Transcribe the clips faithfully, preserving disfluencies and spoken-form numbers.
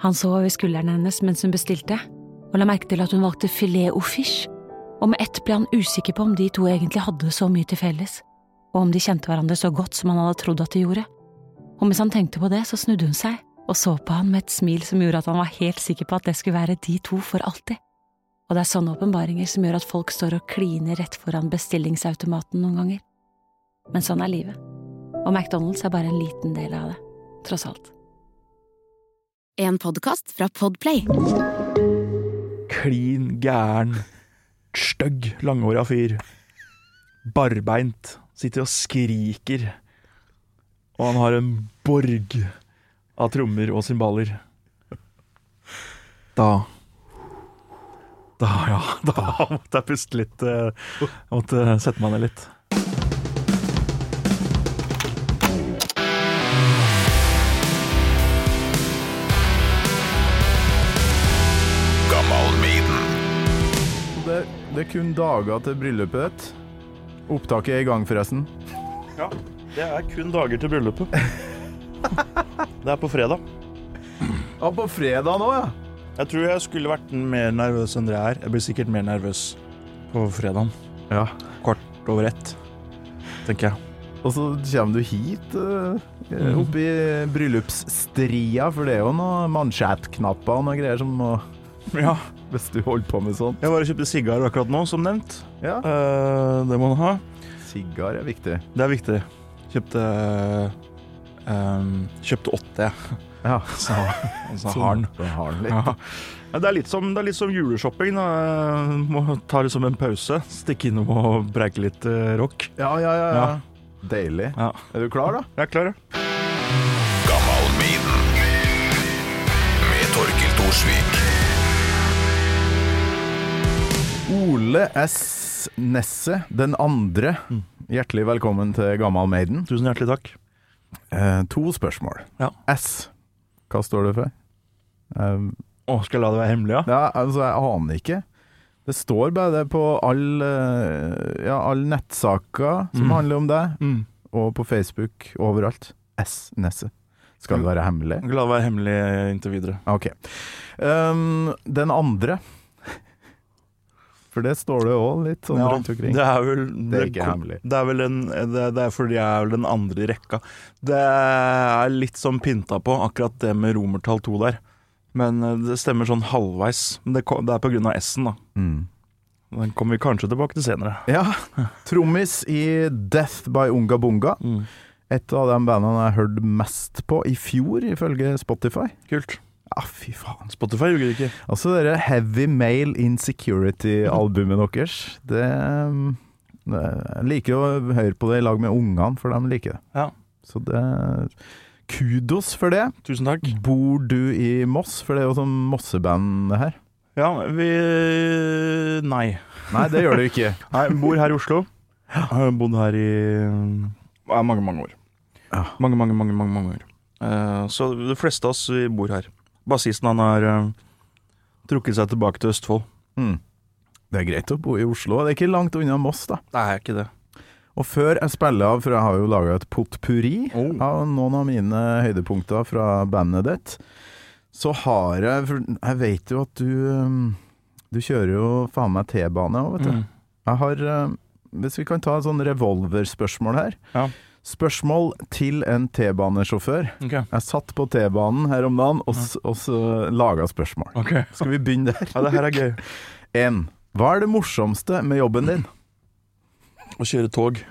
Han så over skulderen hennes mens hun bestilte, og la merke til at hun valgte filet au fish, og med ett ble han usikker på om de to egentlig hadde så mye til felles, og om de kjente hverandre så godt som han hadde trodd at de gjorde. Og mens han tenkte på det, så snudde hun seg, og så på han med et smil som gjorde at han var helt sikker på at det skulle være de to for alltid. Og det er sånne åpenbaringer som gjør at folk står og kliner rett foran bestillingsautomaten noen ganger. Men sånn er livet. Og McDonald's er bare en liten del av det, tross alt. En podcast fra Podplay. Klin, gæren, støgg, langhåret fyr. Barbeint, sitter og skriker. Og han har en borg av trommer og cymbaler. Da... Da, ja, da måtte jeg puste litt. Jeg måtte sette meg ned litt. Gammal Maiden. Det, det er kun dager til bryllupet ditt. Opptaket er i gang forresten. Ja, det er kun dager til bryllupet. Det er på fredag. Ja, på fredag nå, ja. Jeg tror jeg skulle vært mer nervøs enn det jeg er. Jeg blir sikkert mer nervøs på fredagen. Ja. Kvart over ett, tenker jeg. Og så kommer du hit, uh, opp i bryllupsstria, for det er jo noen mansjettknapper og noen greier som må... Ja. Hvis du holder på med sånt. Jeg var og kjøpte sigar akkurat nå, som nevnt. Ja. Uh, det må man ha. Sigar er viktig. Det er viktig. Kjøpte... Um, kjøpte åtte, jeg. Ja. Så, så har den. Så har den litt. Ja. Det er litt som, det er litt som juleshopping da. Jeg må ta det som en pause. Stikke innom og breike litt uh, rock. Ja, ja, ja, ja. Ja. Deilig. Ja. Er du klar da? Jeg er klar, ja. Gammal Maiden. Med Torkild Thorsvik. Ole S. Nesse, den andre. Hjertelig velkommen til Gammal Maiden. Tusen hjertelig takk. Eh, to spørsmål. Ja. S. Hva står det for? Um, Åh, skal jeg la det være hemmelig, ja? ja, altså, jeg aner ikke. Det står bare det på alle ja, all nettsaker som Mm. handler om det, Mm. og på Facebook, overalt. S. Nesse. Skal det være hemmelig? Jeg skal la det være hemmelig inntil videre. Ok. Um, den andre. For det står det også litt sånn Ja, rundt omkring. det er vel... Det er ikke hemmelig. Det er vel en, det, det er fordi jeg er vel den andre i rekka. Det er litt som pynta på, akkurat det med romertall to der. Men det stemmer sånn halvveis. Men det, det er på grunn av S-en da. Mm. Den kommer vi kanskje tilbake til senere. Ja, trommis i Death by Unga Bunga. Mm. Et av de bandene jeg hørte mest på i fjor, ifølge Spotify. Kult. Ja, fy faen. Spotify gjør det ikke. Altså det Heavy Male Insecurity-albumet deres, det, det jeg liker å høre på det i lag med ungene, for de liker det. Ja. Så det kudos for det. Tusen takk. Bor du i Moss? For det er jo sånn Mosseband det her. Ja, vi... Nei. Nei, det gjør du ikke. Nei, vi bor her i Oslo. Jeg har bodd her i ja, mange, mange år. Ja. Mange, mange, mange, mange, mange år. Uh, så de fleste av oss vi bor her. Bassisten han har uh, trukket seg tilbake til Østfold. Mm. Det er greit å bo i Oslo. Det er ikke langt unna Moss da. Det er ikke det. Og før jeg spiller av, for jeg har jo laget et potpurri Oh. av noen av mine høydepunkter fra bandet ditt, så har jeg, for jeg vet jo at du, um, du kjører jo faen meg T-bane også, vet du. Mm. Jeg har, um, hvis vi kan ta en sånn revolverspørsmål her. Ja. Spørsmål til en T-banesjåfør. Ok. Jeg satt på T-banen her om dagen, og, s- og så laget spørsmål. Ok. Skal vi begynne der? Ja, det her er gøy. En. Hva er det morsomste med jobben din? Å kjøre tog.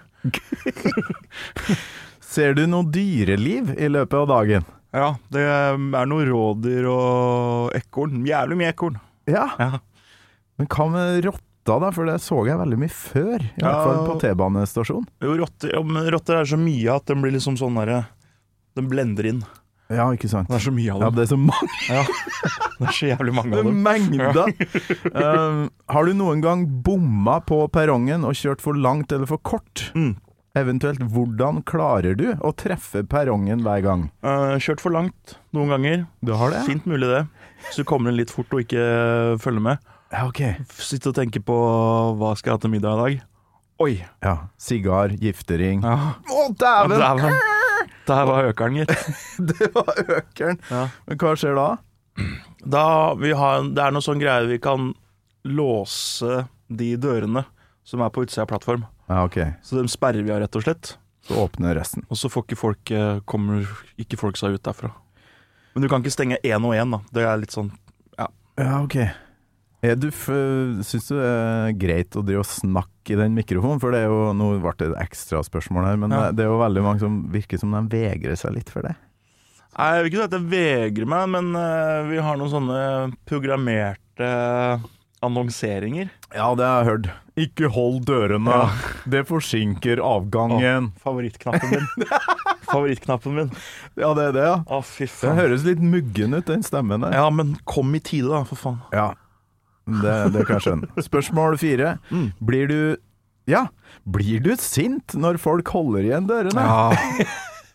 Ser du noe dyreliv i løpet av dagen? Ja, det er noen rådyr og ekorn. Jævlig mye ekorn. Ja. Ja. Men hva med rotta da? For det så jeg veldig mye før, i hvert Ja. fall på T-banestasjon. Jo, rotter, ja, men rotter er så mye at den blir liksom sånn der, den blender inn. Ja, ikke sant? Det er så mye av Ja, dem. det er så mange Ja, det er så jævlig mange av dem. mengder. um, har du noen gang bomma på perrongen og kjørt for langt eller for kort? Mm. Eventuelt, hvordan klarer du å treffe perrongen hver gang? Uh, kjørt for langt noen ganger. Du har det? Fint mulig det. Så du kommer inn litt fort og ikke følger med. Ja, ok. Sitte og tenke på hva skal jeg ha til middag i dag. Oi. Ja, sigar, giftering. Ja. Å, dæven! Dæven. Der var økeren, gitt. Det var økeren. Ja. Men hva skjer da? Da vi har, det er noe sånn greier vi kan låse de dørene som er på utsida av plattform. Ja, ok. Så dem sperrer vi av rett og slett. Så åpner resten. Og så får ikke folk, kommer ikke folk seg ut derfra. Men du kan ikke stenge én og én da. Det er litt sånn, ja. Ja, ok. Er du, synes du det er greit å drive og snakke i den mikrofonen? For det er jo, nå ble det et ekstra spørsmål her, men ja. det er jo veldig mange som virker som de vegrer seg litt for det. Nei, jeg vil ikke si at jeg vegrer meg, men uh, vi har noen sånne programmerte annonseringer. Ja, det har jeg hørt. Ikke hold dørene, ja. Det forsinker avgangen. Åh, favorittknappen min. Favorittknappen min. Ja, det er det, ja. Åh, fy faen. Det høres litt muggen ut, den stemmen der. Ja, men kom i tide da, for faen. Ja, det, det kan jeg skjønne. Spørsmål fire. Mm. Blir du, ja, blir du sint når folk holder igjen dørene? Ja.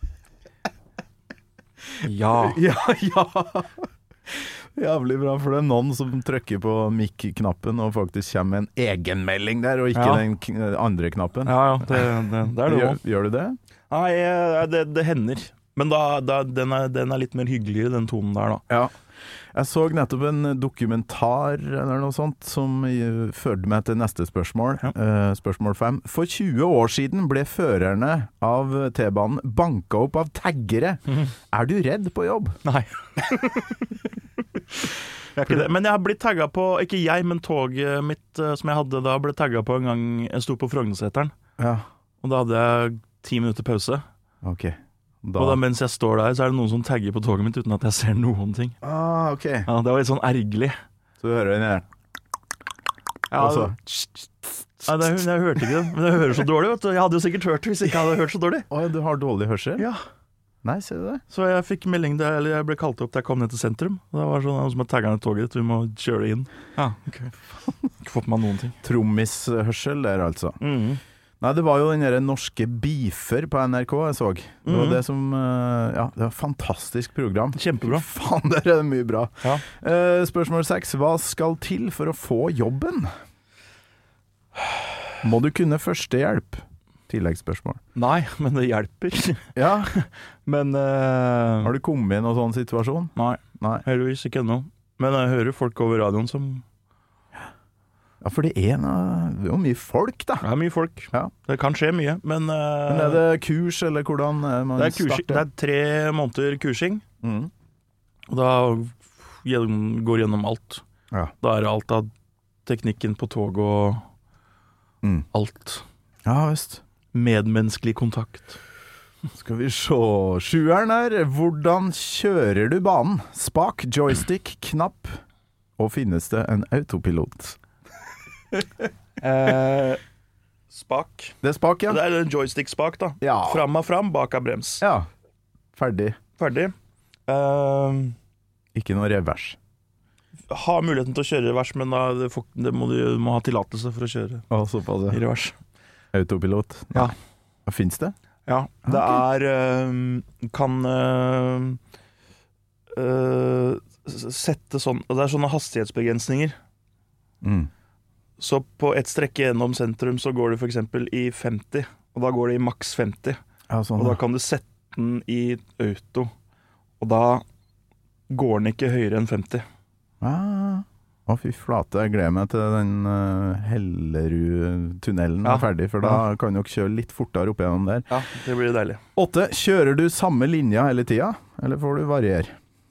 Ja. Ja, ja. Jævlig bra, for det er noen som trykker på mic-knappen og faktisk kommer med en egenmelding der, og ikke ja. den andre knappen. Ja, ja, det, det, det er det gjør, også. Gjør du det? Nei, det, det hender. Men da, da, den, er, den er litt mer hyggeligere, den tonen der da. Ja. Jeg så nettopp en dokumentar eller noe sånt som førte meg til neste spørsmål. Ja. Uh, spørsmål fem. For tjue år siden ble førerne av T-banen banka opp av taggere. Mm-hmm. Er du redd på jobb? Nei. Jeg er ikke det. Men jeg har blitt tagget på, ikke jeg, men toget mitt som jeg hadde da, ble tagget på en gang jeg sto på Frognerseteren. Ja. Og da hadde jeg ti minutter pause. Ok. Da. Og da mens jeg står der, så er det noen som tagger på toget mitt uten at jeg ser noen ting. Ah, ok. Ja, det var litt sånn ergerlig. Så du hører den her? Ja, altså. Nei, det, jeg hørte ikke det. Men jeg hører så dårlig, vet du. Jeg hadde jo sikkert hørt det hvis jeg ikke hadde hørt så dårlig. Åh, du har dårlig hørsel? Ja. Nei, ser du det? Så jeg fikk melding der, eller jeg ble kalt opp da jeg kom ned til sentrum. Det var sånn, noen som har tagget ned toget ditt, vi må kjøre det inn. Ja, ok. Ikke fått med noen ting. Trommishørsel der, altså. Mhm. Nei, det var jo den der norske Beefer på N R K jeg så. Det var mm. det som, ja, det var et fantastisk program. Kjempebra. Faen, der er det mye bra. Ja. Uh, spørsmål seks. Hva skal til for å få jobben? Må du kunne førstehjelp? Tilleggsspørsmål. Nei, men det hjelper. Ja. Men uh, har du kommet i noen sånn situasjon? Nei, nei. Heldigvis ikke ennå. Men jeg hører folk over radioen som... Ja, for det er, noe, det er jo mye folk, da. Det er mye folk. Ja. Det kan skje mye, men... Uh, men er det kurs, eller hvordan man det er kursing, starter? Det er tre måneder kursing. Mm. Og da går gjennom alt. Ja. Da er det alt av teknikken på tog og mm. alt. Ja, visst. Medmenneskelig kontakt. Skal vi se. Sjueren her. Hvordan kjører du banen? Spak, joystick, knapp. Og finnes det en autopilot? eh, spak. Det er spak, ja. Det er en joystick-spak, da. Ja. Fram av fram, bak av brems. Ja. Ferdig. Ferdig. Eh, Ikke noe revers. Ha muligheten til å kjøre revers, men da det får, det må du må ha tillatelse for å kjøre Å, såpass, i revers. Autopilot. Ja. Hva finnes det? Ja, det okay. er øh, kan øh, øh, sette sånn. Det er sånne hastighetsbegrensninger. Mm. Så på et strekke gjennom sentrum så går det for eksempel i femti, og da går det i maks femti. Ja, sånn, og da kan du sette den i auto, og da går den ikke høyere enn femti. Ah. Å, fy flate, jeg gleder meg til den uh, Hellerud-tunnelen ja. er ferdig, for da ja. kan dere kjøre litt fortere opp gjennom der. Ja, det blir deilig. Åtte, kjører du samme linja hele tida, eller får du variere?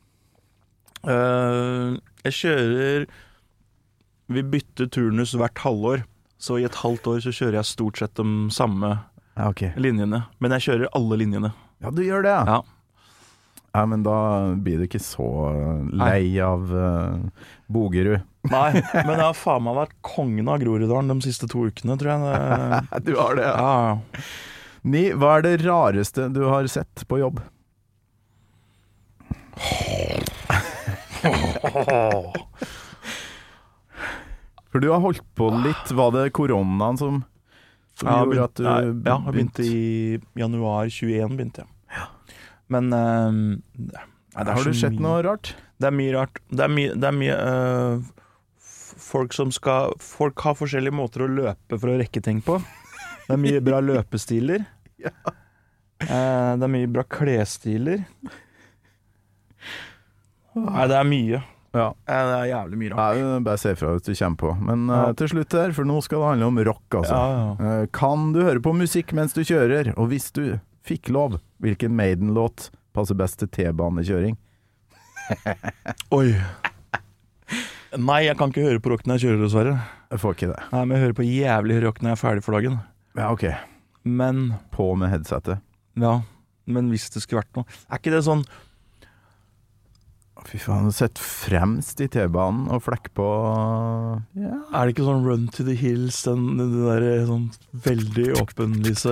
Uh, jeg kjører, vi bytter turnus hvert halvår, så i et halvt år så kjører jeg stort sett de samme ja, okay. linjene, men jeg kjører alle linjene. Ja, du gjør det, ja. Ja, men da blir du ikke så lei Nei. av uh, Bogerud. Nei, men jeg har faen meg vært kongen av Groruddalen de siste to ukene, tror jeg. Du har det, ja. ja. Ni, hva er det rareste du har sett på jobb? For du har holdt på litt, var det koronaen som, som ja, gjorde at du ja, begynte? Ja, jeg begynte i januar tjueen, begynte jeg. Men uh, nei, har du sett mye, noe rart? Det er mye rart. Det er mye, det er mye uh, folk som skal Folk har forskjellige måter å løpe for å rekke ting på. Det er mye bra løpestiler. Ja. uh, Det er mye bra klesstiler. Nei, det er mye. Ja. Det er jævlig mye rart. Nei, bare se fra hvis du kommer på. Men Ja. uh, til slutt her, for nå skal det handle om rock, altså. Ja, ja. Uh, kan du høre på musikk mens du kjører? Og hvis du fikk lov, hvilken Maiden-låt passer best til T-banekjøring? Oi. Nei, jeg kan ikke høre på rock når jeg kjører, dessverre. Jeg får ikke det. Nei, men jeg hører på jævlig rock når jeg er ferdig for dagen. Ja, ok. Men, På med headsetet. ja, men hvis det skulle vært noe, er ikke det sånn, Fy faen, du sitter fremst i T-banen og flekker på... Ja. er det ikke sånn Run to the Hills, den, den der sånn veldig åpenlyse...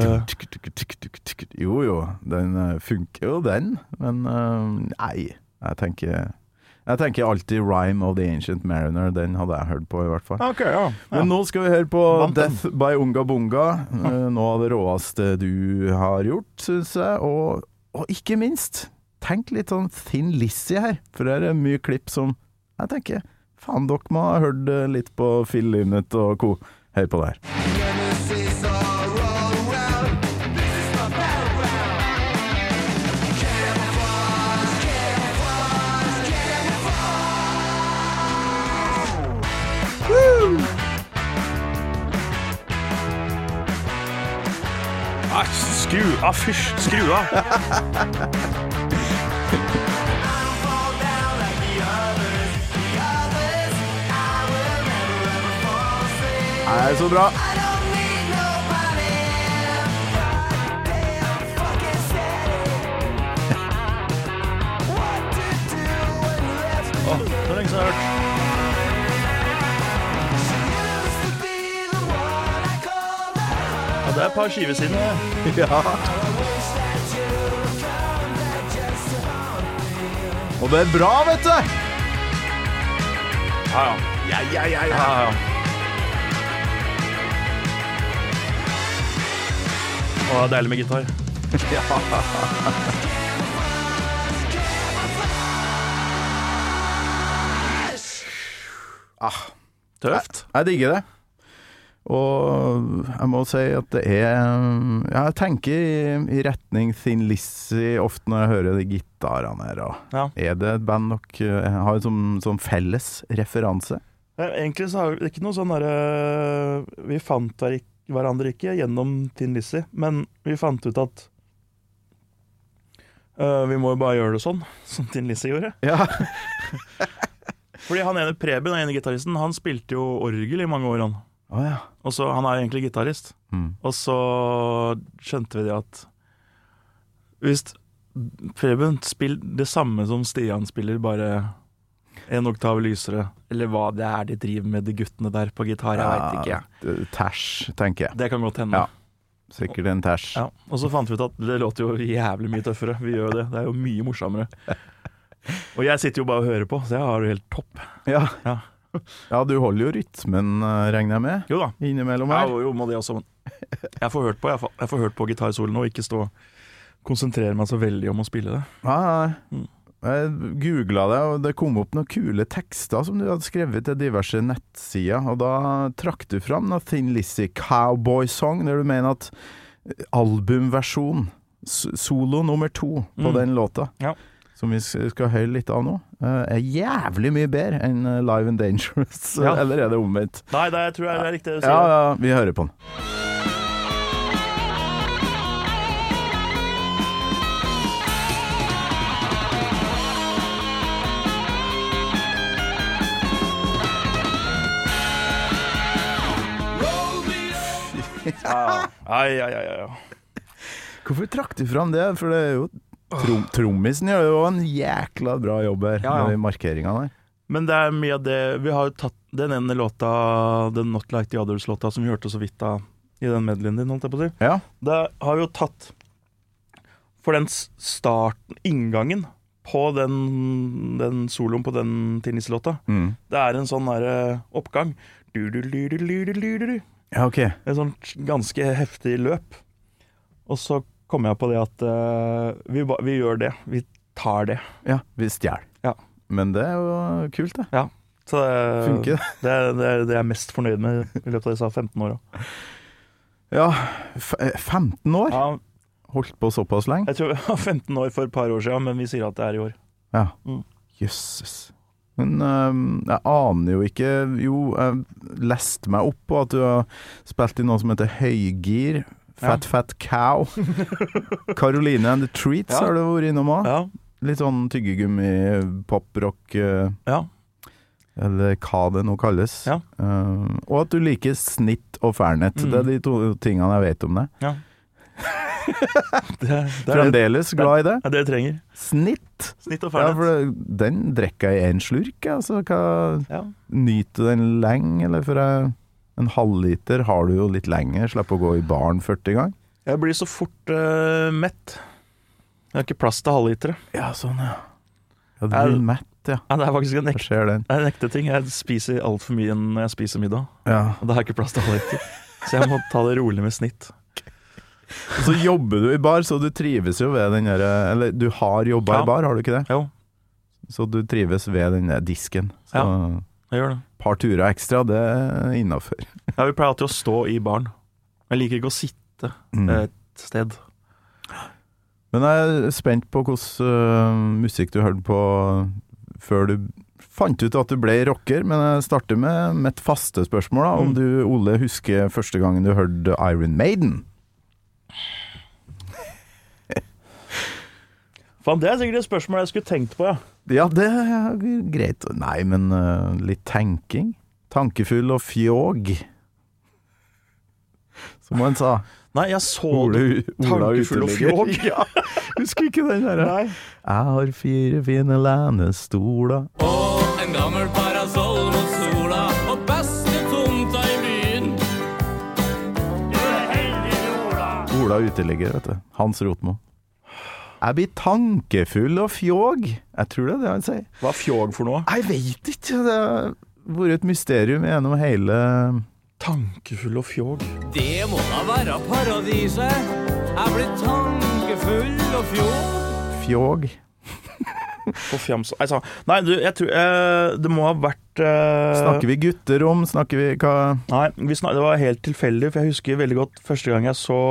Jo, jo. Den uh, funker jo, den. Men uh, nei, jeg tenker... Jeg tenker alltid Rhyme of the Ancient Mariner. Den hadde jeg hørt på i hvert fall. Ok, ja. Men nå skal vi høre på Vant den. Death by Unga Bunga. Uh, Noe av det råeste du har gjort, synes jeg. Og, og ikke minst, tenk litt sånn Thin Lizzy her. For det er mye klipp som jeg tenker, faen, dere må ha hørt uh, litt på Phil Lynott og co. Hør på det her. Nei, skru av, fysj, skru av. Nei, så bra. Åh, det er lenge siden jeg har hørt. Ja, det er et par skiver siden. Ja. Og det er bra, vet du. Ja, ja. Ja, ja, ja, Ja, ja. Åh, det er deilig med gitar. Ah, Tøft. jeg digger det. Og jeg må si at det er ja, jeg tenker i, i retning Thin Lizzy ofte når jeg hører de gitarene her. Og Ja. er det et band dere har som, som felles referanse? Ja, egentlig så har vi ikke noe sånn derre Vi fant hver, hverandre ikke gjennom Thin Lizzy, men vi fant ut at øh, vi må jo bare gjøre det sånn, som Thin Lizzy gjorde. Ja. Fordi han ene Preben, den ene gitaristen, han spilte jo orgel i mange år, han. Å ja. Og så, han er jo egentlig gitarist. Mm. Og så skjønte vi det at hvis Preben spiller det samme som Stian spiller, bare en oktav lysere, eller hva det er de driver med, de guttene der på gitar, jeg vet ikke. Ja, Tæsj, tenker jeg. Det kan godt hende. Ja. Sikkert en tæsj. Ja, og så fant vi ut at det låter jo jævlig mye tøffere. Vi gjør jo det, det er jo mye morsommere. Og jeg sitter jo bare og hører på, så jeg har det helt topp. Ja. Ja. Ja, du holder jo rytmen, eh, regner jeg med, Jo da, innimellom ja, her. jo, jo må det også. Men jeg får hørt på, jeg får, jeg får hørt på gitarsolen og ikke stå konsentrere meg så veldig om å spille det. Ja, ja. Mm. Jeg googlet det, og det kom opp noen kule tekster som du hadde skrevet til diverse nettsider, og da trakk du fram noe Thin Lizzy Cowboy Song, der du mener at albumversjon, s- solo nummer to på Mm. den låta, Ja. som vi s- skal høre litt av nå, eh, er jævlig mye bedre enn eh, Live and Dangerous, Ja. eller er det omvendt? Nei, det tror jeg det er riktig å si. Ja, ja, vi hører på den. Ja. Ai, ai, ai, ai. Hvorfor trakk du fram det? For det er jo trom, trommisen gjør jo en jækla bra jobb her, Ja, ja. med de markeringene der. Men det er mye av det vi har jo tatt den ene låta, den Not Like The Others-låta som vi hørte så vidt av i den medleyen din, holdt jeg på å si. Ja. Det har vi jo tatt for den s- starten, inngangen på den, den soloen på den Tinnis-låta. Mm. Det er en sånn der eh, oppgang. Du-du-du-du-du-du-du-du. Ja, ok. En sånn ganske heftig løp. Og så kom jeg på det at eh, vi, ba- vi gjør det. Vi tar det. Ja, vi stjal. Ja. Men det er jo kult, det. Så det, Funker. det, er- det er det jeg er mest fornøyd med i løpet av disse femten åra. Ja, f femten år? Ja, Holdt på såpass lenge? jeg tror vi var femten år for et par år siden, men vi sier at det er i år. Ja. Mm. Jøsses. Men um, jeg aner jo ikke. Jo, jeg leste meg opp på at du har spilt i noe som heter Høygir. Fat ja. Fat Cow. Caroline and the Treats ja. Har du vært innom også. Ja. Litt sånn tyggegummi, poprock uh, ja. Eller hva det nå kalles. Ja. Uh, og at du liker snitt og fernet. Mm. Det er de to tingene jeg vet om det. Ja. det, det Fremdeles glad i det. Ja, det jeg trenger. Snitt. Snitt og fernet. Ja, for den drikker jeg i en slurk. Altså, hva, ja. Nyter den lenge, eller for jeg, en halvliter har du jo litt lenge. Slipper å gå i baren førti gang. Jeg blir så fort uh, mett. Jeg har ikke plass til halvlitere. Ja, sånn, ja. Ja, du blir mett, ja. Ja. Det er faktisk en ekte, det er en ekte ting. Jeg spiser alt for mye når jeg spiser middag. Ja. Og det har ikke plass til halvliter. Så jeg må ta det rolig med snitt. Og så jobber du i bar, så du trives jo ved den der, eller du har jobbet ja. I bar, har du ikke det? Jo. Så du trives ved den der disken. Så ja, jeg gjør det. Par turer ekstra, det er innenfor. Ja, vi pleier alltid å stå i baren. Jeg liker ikke å sitte mm. et sted. Men jeg er spent på hvordan uh, musikk du hørte på før du fant ut at du ble rocker, men jeg starter med mitt faste spørsmål da, mm. om du, Ole, husker første gangen du hørte Iron Maiden? Fan, det er sikkert et spørsmål jeg skulle tenkt på, ja. Ja, det er greit. Nei, men uh, litt tenking. Tankefull og fjåg. Som han sa. Nei, jeg så Ole, tankefull og fjåg. Ja, husker ikke den der. Nei. Jeg har fire fine lænestoler. Og en gammel parasoll mot sola, og beste tomta i byen. Du er heldig, Ola. Ola uteligger, vet du. Hans Rotmo. Jeg blir tankefull og fjåg. Jeg tror det er det han sier. Hva er fjåg for noe? Jeg vet ikke. Det har vært et mysterium gjennom hele... Tankefull og fjåg. Det må da være paradiset. Jeg blir tankefull og fjåg. Fjåg. På fjams. Altså, nei, du, jeg tror eh, det må ha vært eh... Snakker vi gutterom? Snakker vi hva? Nei, vi snak... det var helt tilfeldig, for jeg husker veldig godt første gang jeg så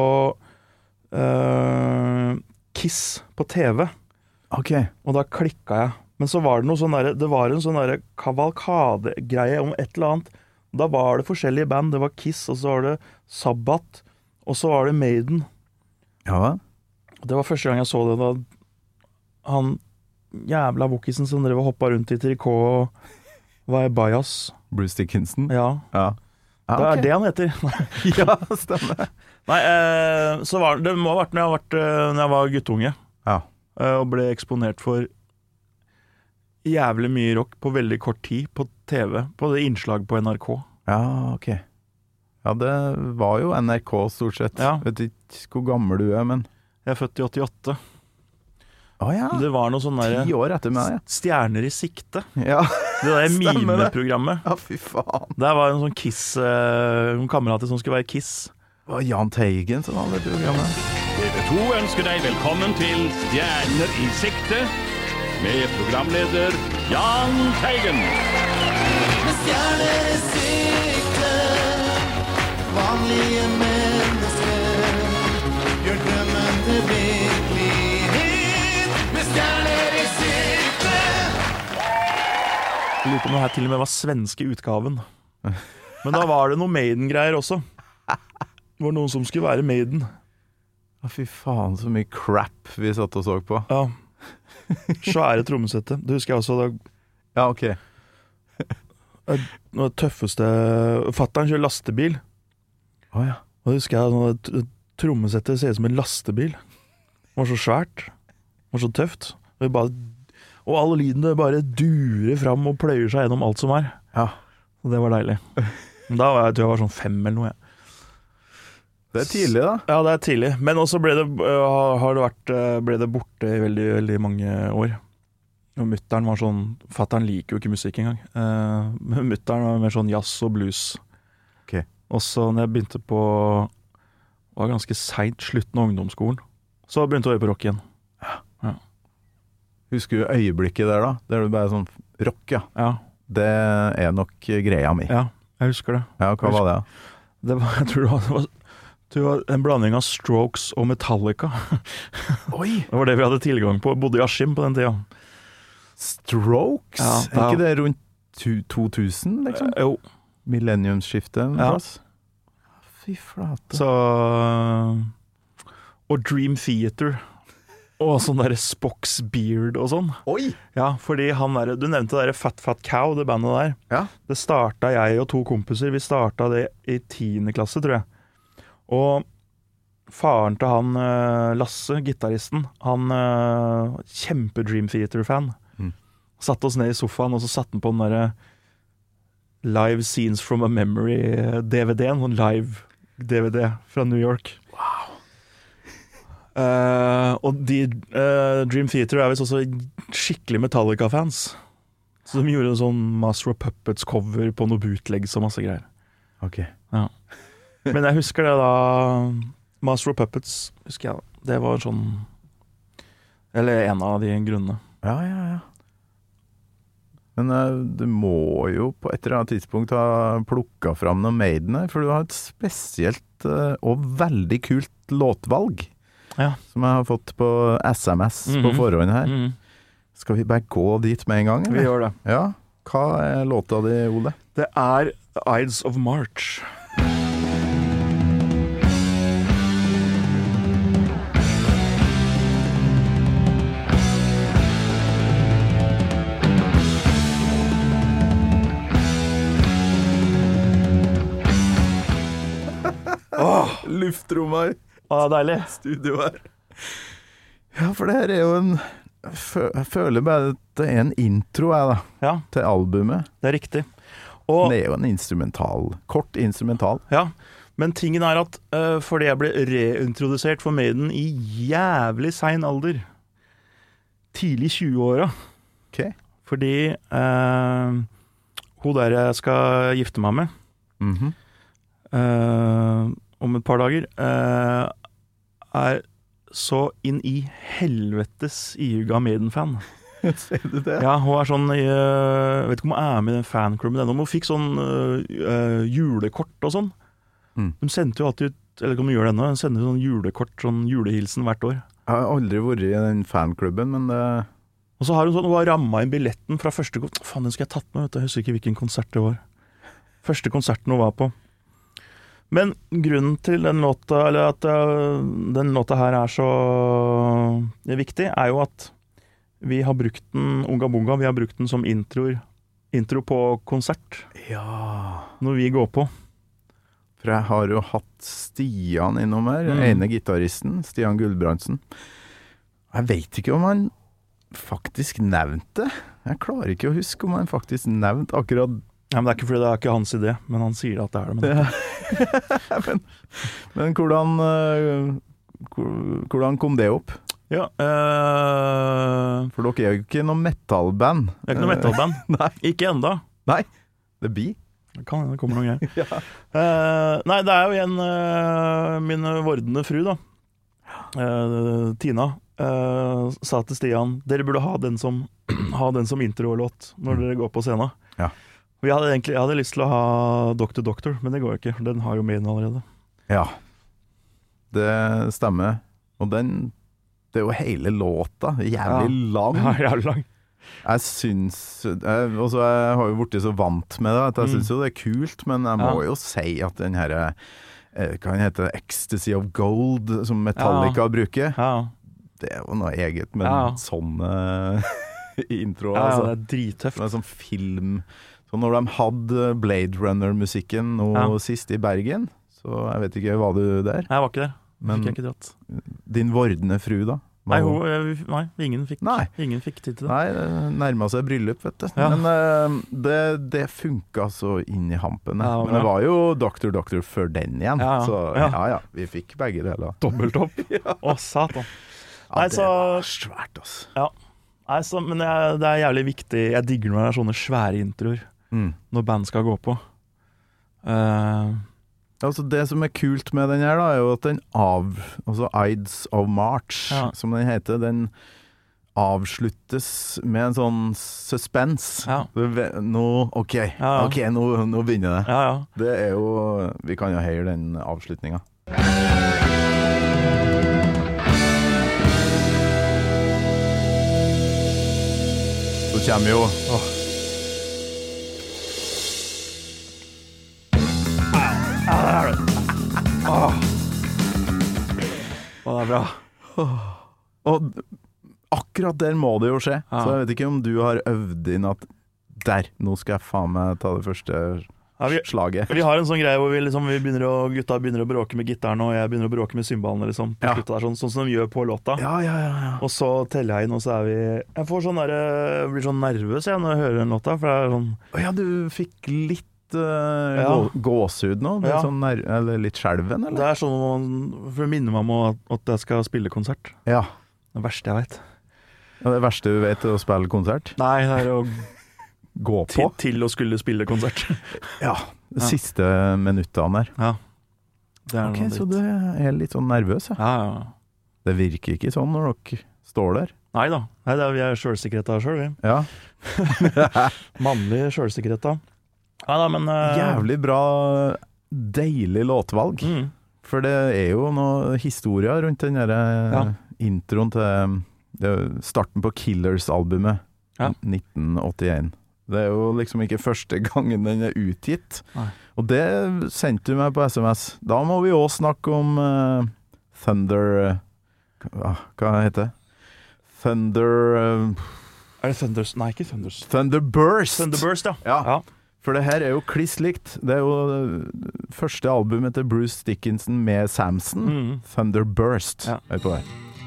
eh, Kiss på T V. Ok. Og da klikket jeg. Men så var det noe sånn der, det var en sånn der kavalkade-greie om et eller annet. Da var det forskjellige band. Det var Kiss, og så var det Sabbath, og så var det Maiden. Ja. Det var første gang jeg så det, da han jævla wokisen som drev og hoppet rundt i trikot og var i bias. Bruce Dickinson? Ja. Ja. Ah, det er okay. det han heter. Ja, stemmer. Nei, eh, så var det, det må ha vært når jeg, har vært, når jeg var guttunge. Ja. Eh, og ble eksponert for jævlig mye rock på veldig kort tid på T V, på det innslag på N R K. Ja, ok. Ja, det var jo N R K stort sett. Ja. Vet ikke hvor gammel du er, men... Jeg er født i åttiåtte. Å ja, det var noe sånn der... Ti år etter meg, ja. Stjerner i sikte. Ja, det der mime-programmet. Ja, fy faen. Der var en sånn Kiss, uh, en kamerater som skulle være Kiss. Det var Jahn Teigen som hadde det programmet. T V to ønsker deg velkommen til Stjerner i sikte, med programleder Jahn Teigen. Med stjerner i sikte, vanlige mennesker, gjør drømmen til virkelighet. Med stjerner i sikte. Jeg lurer på om det her til og med var svenske utgaven. Men da var det noe Maiden-greier også. Det var noen som skulle være Maiden. Ja, fy faen, så mye crap vi satt og så på. Ja. Svære trommesettet. Det husker jeg også da. Ja, ok. Det tøffeste fatteren kjører lastebil. Å ja. Og det husker jeg at trommesettet ser ut som en lastebil. Det var så svært. Det var så tøft. Det bare, og alle lydene bare durer fram og pløyer seg gjennom alt som er. Ja. Og det var deilig. Da var jeg, tror jeg var sånn fem eller noe. Det er tidlig, da. Ja, det er tidlig. Men også ble det, har det vært, ble det borte i veldig, veldig mange år. Og mutteren var sånn... Fatteren liker jo ikke musikk engang. Uh, men mutteren var mer sånn jazz og blues. Okay. Og så når jeg begynte på... var ganske sent slutten av ungdomsskolen. Så begynte jeg å høre på rock igjen. Ja. Husker du øyeblikket der da? Der du bare sånn rock, ja. Ja. Det er nok greia mi. Ja, jeg husker det. Ja, hva var det da? Det var, jeg tror det var... Det var Det var en blanding av Strokes og Metallica. Oi! Det var det vi hadde tilgang på. Bodde i Askim på den tida. Strokes? Ja, er da- ikke det rundt tu- to tusen, liksom? Jo. Millenniumsskiftet en Ja. plass? Fy flate. Så Og Dream Theater. Og sånn der Spock's Beard og sånn. Oi! Ja, fordi han der, du nevnte det der Fat Fat Cow, det bandet der. Ja. Det starta jeg og to kompiser. Vi starta det i tiende klasse, tror jeg. Og faren til han eh, Lasse, gitaristen, han eh, kjempe Dream Theater-fan. Mm. Satte oss ned i sofaen, og så satte han på den derre Live Scenes from a Memory-D V D-en. En live-D V D fra New York. Uh, og de, uh, Dream Theater er visst også skikkelig Metallica-fans. Så de gjorde en sånn Master of Puppets-cover på noe bootlegs og masse greier. Ok. Ja. Men jeg husker det da Master of Puppets, husker jeg da. Det var sånn Eller en av de grunnene. Ja, ja, ja. Men uh, du må jo på et eller annet tidspunkt ha plukka fram noe Maiden her, for du har et spesielt uh, og veldig kult låtvalg. Ja. Som jeg har fått på S M S Mhm. på forhånd her. Mm. Skal vi bare gå dit med en gang? Vi gjør det. Ja. Hva er låta di, Ole? Det er The Ides of March. Åh, Luftrommet ah, deilig. studio her. Ja, for det her er jo en fø- Jeg føler bare at det er en intro, jeg, da, Ja, til albumet. det er riktig. Og Det er jo en instrumental. Kort instrumental. ja, men tingen er at uh, fordi jeg ble reintrodusert for Maiden i jævlig sein alder, tidlig tjue-åra, Ok. fordi uh, hun der jeg skal gifte meg med Mhm. uh, om et par dager, uh, er så inn i helvetes ihuga Maiden-fan. Ser du det? Ja, hun er sånn Jeg uh, vet ikke om hun er med i den fanklubben ennå, men hun fikk sånn uh, uh, julekort og sånn. Mm. Hun sendte jo alltid ut, eller ikke om hun gjør det ennå, hun sender sånn julekort, sånn julehilsen hvert år. Jeg har aldri vært i den fanklubben, men det Og så har hun sånn, hun har ramma inn billetten fra første konsert. Faen, den skal jeg tatt med, vet du. Jeg husker ikke hvilken konsert det var. Første konserten hun var på. Men grunnen til den låta, eller at uh, den låta her er så viktig, er jo at vi har brukt den, Unga Bunga, vi har brukt den som introer, intro på konsert, Ja. når vi går på. For jeg har jo hatt Stian innom her, Mm. ene gitaristen, Stian Gulbrandsen. Jeg vet ikke om han faktisk nevnte. Jeg klarer ikke å huske om han faktisk nevnte akkurat Ja, men det er ikke fordi det er ikke hans idé, men han sier at det er det. Men... Ja. men, men hvordan øh, hvor- hvordan kom det opp? Ja, øh, For dere er jo ikke noe metalband. det er ikke noe metalband. Nei. Ikke enda. Nei, det blir. Det kan hende det kommer noen greier. Eh, nei, det er jo igjen uh, min vordende fru, da. Eh, Tina eh, sa til Stian dere burde ha den som, ha den som introlåt når dere går på scenen. Ja. Og jeg hadde egentlig jeg hadde lyst til å ha Doctor Doctor, men det går jo ikke. for Den har jo Maiden allerede. Ja, det stemmer. Og den, det er jo hele låta. Jævlig lang. Ja, jævlig lang. Jeg syns jeg, også, jeg har jo blitt så vant med det at jeg Mm. syns jo det er kult, men jeg må Ja. jo si at den herre eh, Hva den heter Ecstasy of Gold, som Metallica bruker, Ja, det er jo noe eget med Ja. sånne introer. ja, ja, altså. det er drittøft. Det er sånn film. Så når de hadde Blade Runner-musikken nå Ja. sist i Bergen, så jeg vet ikke, var du der? Jeg var ikke der. Men Fikk jeg ikke dratt. din vordende fru, da? Nei, Var- hun, jeg- nei ingen, fikk, Nei. ingen fikk tid til det. Nei, det nærma seg bryllup, vet du. Ja. Men eh, det, det funka så inn i hampen. Ja, Men bra. det var jo Doctor Doctor før den igjen, Ja, ja. så Ja. ja ja, vi fikk begge deler. Dobbelt opp. Å, satan. Ja, Nei, det så- var svært, altså. Nei, så, men jeg, det er jævlig viktig. Jeg digger når det er sånne svære introer Mm. når band skal gå på. Eh, Altså det som er kult med den her, da, er jo at den av Altså Ides of March, Ja. som den heter, den avsluttes med en sånn suspens. Ja. Det ve- Nå, OK, ja. ok, nå, nå begynner det. ja, ja. Det er jo Vi kan jo heie den avslutninga. Så Så kommer jo Åh. Ja, der er det. Åh. Åh, det er bra. Og akkurat der må det jo skje. Ja. Så jeg vet ikke om du har øvd inn at der, nå skal jeg faen meg ta det første Ja, vi, slaget. vi har en sånn greie hvor vi, liksom, vi begynner å, gutta begynner å bråke med gitaren, og jeg begynner å bråke med cymbalene, liksom, på Ja. sluttet der, sånn, sånn som de gjør på låta. Ja, ja, ja, ja. Og så teller jeg inn, og så er vi Jeg får sånn der, jeg blir sånn nervøs jeg når jeg hører den låta, for det er sånn Å ja, du fikk litt uh, Ja. gå, gåsehud nå? Litt Ja. sånn nær, eller litt skjelven, eller? Det er sånn man, for det minner meg om at, at jeg skal spille konsert. Ja. Det verste jeg vet. Og det verste du vet er å spille konsert? Nei, det er å Gå på? til, til å skulle spille konsert. Ja. De Ja. siste minuttene der. Ja. Det er Ok, noe så dritt. du er litt sånn nervøs, ja. Ja, ja. Det virker ikke sånn når dere står der. Nei da. Nei, det er, vi er sjølsikkerheta sjøl, vi. Ja. Mannlig sjølsikkerheta. Ja da, men eh, Jævlig bra, deilig låtvalg. Mm. For det er jo noe historier rundt den der Ja. introen til det er starten på Killers-albumet Ja. nitten åttien. Det er jo liksom ikke første gangen den er utgitt. Nei. Og det sendte du meg på S M S. Da må vi også snakke om uh, Thunder uh, hva, hva heter det? Thunder uh, Er det Thunders? Nei, ikke Thunders. Thunderburst! Thunderburst, ja. Ja. ja. For det her er jo kliss likt. Det er jo det første albumet til Bruce Dickinson med Samson. Mm. Thunderburst. Ja. Hør på det.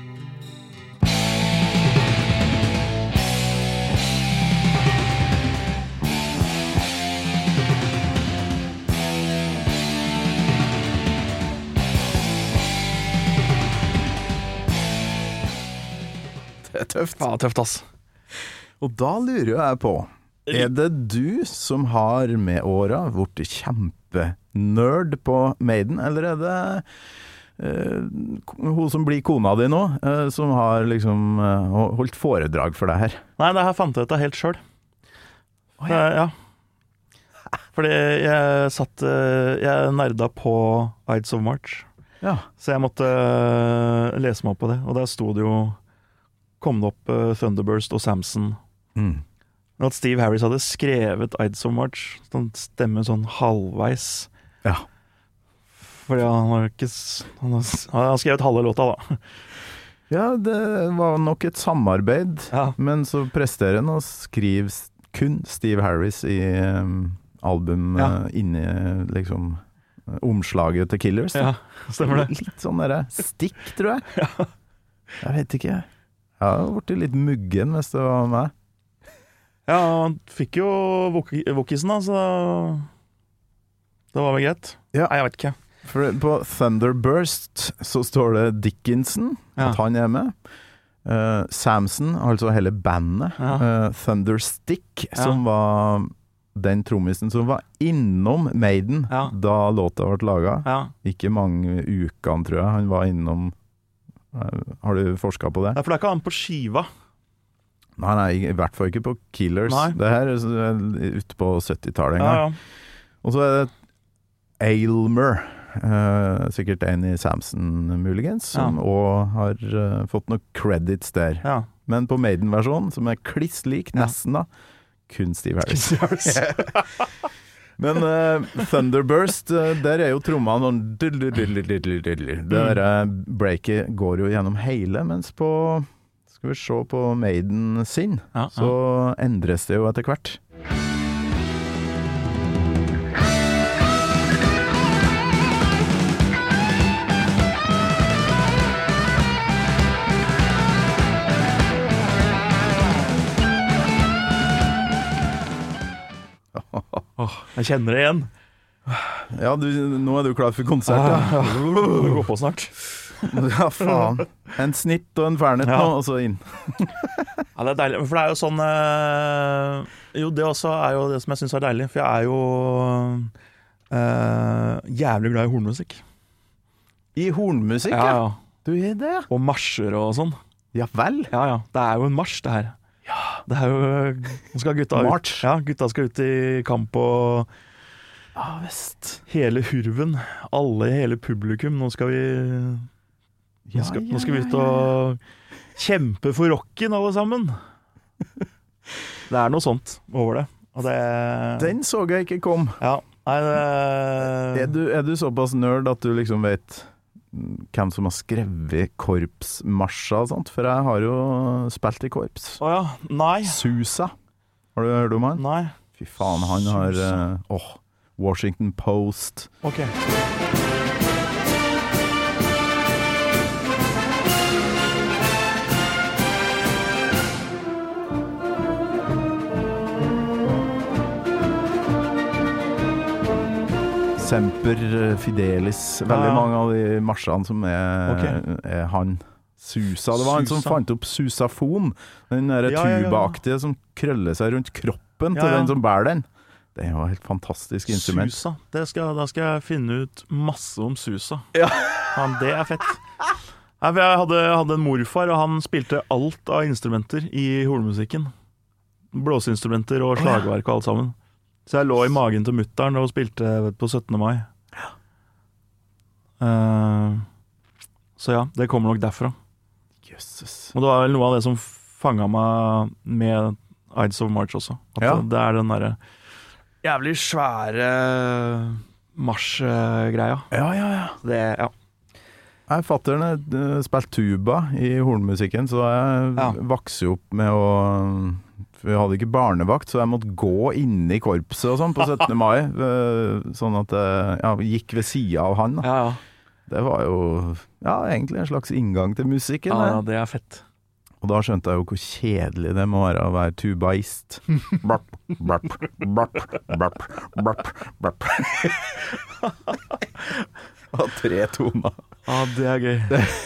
Det er tøft. Ja, tøft, ass. Og da lurer jeg på, er det du som har med åra blitt kjempenerd på Maiden, eller er det eh, hun som blir kona di nå, eh, som har liksom eh, holdt foredrag for deg her? Nei, det her fant jeg ut av helt sjøl. Ja. Fordi jeg satt eh, Jeg nerda på Ides of March, Ja. så jeg måtte eh, lese meg opp på det. Og der sto det jo Kom det opp eh, Thunderburst og Samson. Mm. Men at Steve Harris hadde skrevet Ides of March, sånn stemme sånn halvveis. Ja. Fordi han har ikke s- Han har, s- han har skrevet halve låta, da. Ja, det var nok et samarbeid, Ja. men så presterer han å skrive s- kun Steve Harris i um, album Ja. eh, inni liksom omslaget til Killers. da. Ja, stemmer det. Litt sånn derre stikk, tror jeg. Jeg vet ikke. Jeg har blitt litt muggen hvis det var meg. Ja, han fikk jo vok- vokisen, da, så det var vel greit. Ja. Nei, jeg vet ikke. For på Thunderburst så står det Dickinson, Ja. at han er med. Eh, Samson, altså hele bandet. Ja. Eh, Thunderstick, som var den trommisen som var innom Maiden Ja. da låta ble laga. Ja. Ikke mange ukene, tror jeg. Han var innom eh, Har du forska på det? Nei, for det er ikke han på skiva. Nei, nei, i hvert fall ikke på Killers. Nei. Det her er ute på syttitallet en Ja, gang. ja. Og så er det Aylmer, eh, sikkert en i Samson muligens, som òg har eh, fått noen credits der. ja. Men på Maiden-versjonen, som er kliss lik, Ja. nesten da, kun Steve Harris. Men eh, Thunderburst, eh, der er jo tromma sånn Det der eh, breaket går jo gjennom hele, mens på Skal vi se på Maiden sin, Ja, så endres det jo etter hvert. Åh, jeg kjenner det igjen. Ja, du, nå er du klar for konsert, ja. Det går på snart. Ja, faen. En snitt og en fernet Ja. nå, og så inn. Ja, det er deilig. For det er jo sånn eh, Jo, det også er jo det som jeg syns er deilig. For jeg er jo eh, jævlig glad i hornmusikk. I hornmusikk, Ja, ja. ja. Du er det? Og marsjer og sånn. Ja vel? Ja, ja. Det er jo en marsj, det her. Det er jo Nå skal gutta ut. March. Ja, gutta skal ut i kamp, og Ja visst. hele hurven, alle i hele publikum, nå skal vi Nå skal, nå skal vi ut og kjempe for rocken, alle sammen. Det er noe sånt over det. Og det Den så jeg ikke kom. Ja. Nei, det Er du, er du såpass nerd at du liksom vet hvem som har skrevet korpsmarsjer og sånt? For jeg har jo spilt i korps. Å ja. Nei. Sousa. Har du hørt om han? Nei. Fy faen, han har eh, åh, Washington Post. Ok. Semper Fidelis. Veldig Ja, ja. mange av de marsjene som er, Ok. er han. Susa. Det var han som Susa. fant opp susafon. Den der Ja, ja, ja. tubaaktige som krøller seg rundt kroppen til Ja, ja. den som bærer den. Det er jo et helt fantastisk instrument. Susa. Det skal, da skal jeg finne ut masse om Susa. Ja. Ja, det er fett. Nei, for Jeg hadde, jeg hadde en morfar, og han spilte alt av instrumenter i hornmusikken. Blåseinstrumenter og slagverk og alt sammen. Så jeg lå i magen til mutteren og spilte på syttende mai. Uh, så ja, det kommer nok derfra. Jøsses. Og det var vel noe av det som fanga meg med Ides of March også. At Ja. det er den derre jævlig svære marsjgreia. Ja, ja, ja. Det, ja. Jeg fatteren uh, spilte tuba i hornmusikken, så jeg Ja. vokste jo opp med å for vi hadde ikke barnevakt, så jeg måtte gå inn i korpset og sånn på syttende mai. uh, Sånn at jeg ja, gikk ved siden av han. Da. Ja, ja. Det var jo ja, egentlig en slags inngang til musikken. ja, ja, det. det er fett. Og da skjønte jeg jo hvor kjedelig det må være å være tubaist. Barp, barp, barp, barp, barp, barp. Og tre toner. Ja, det er gøy.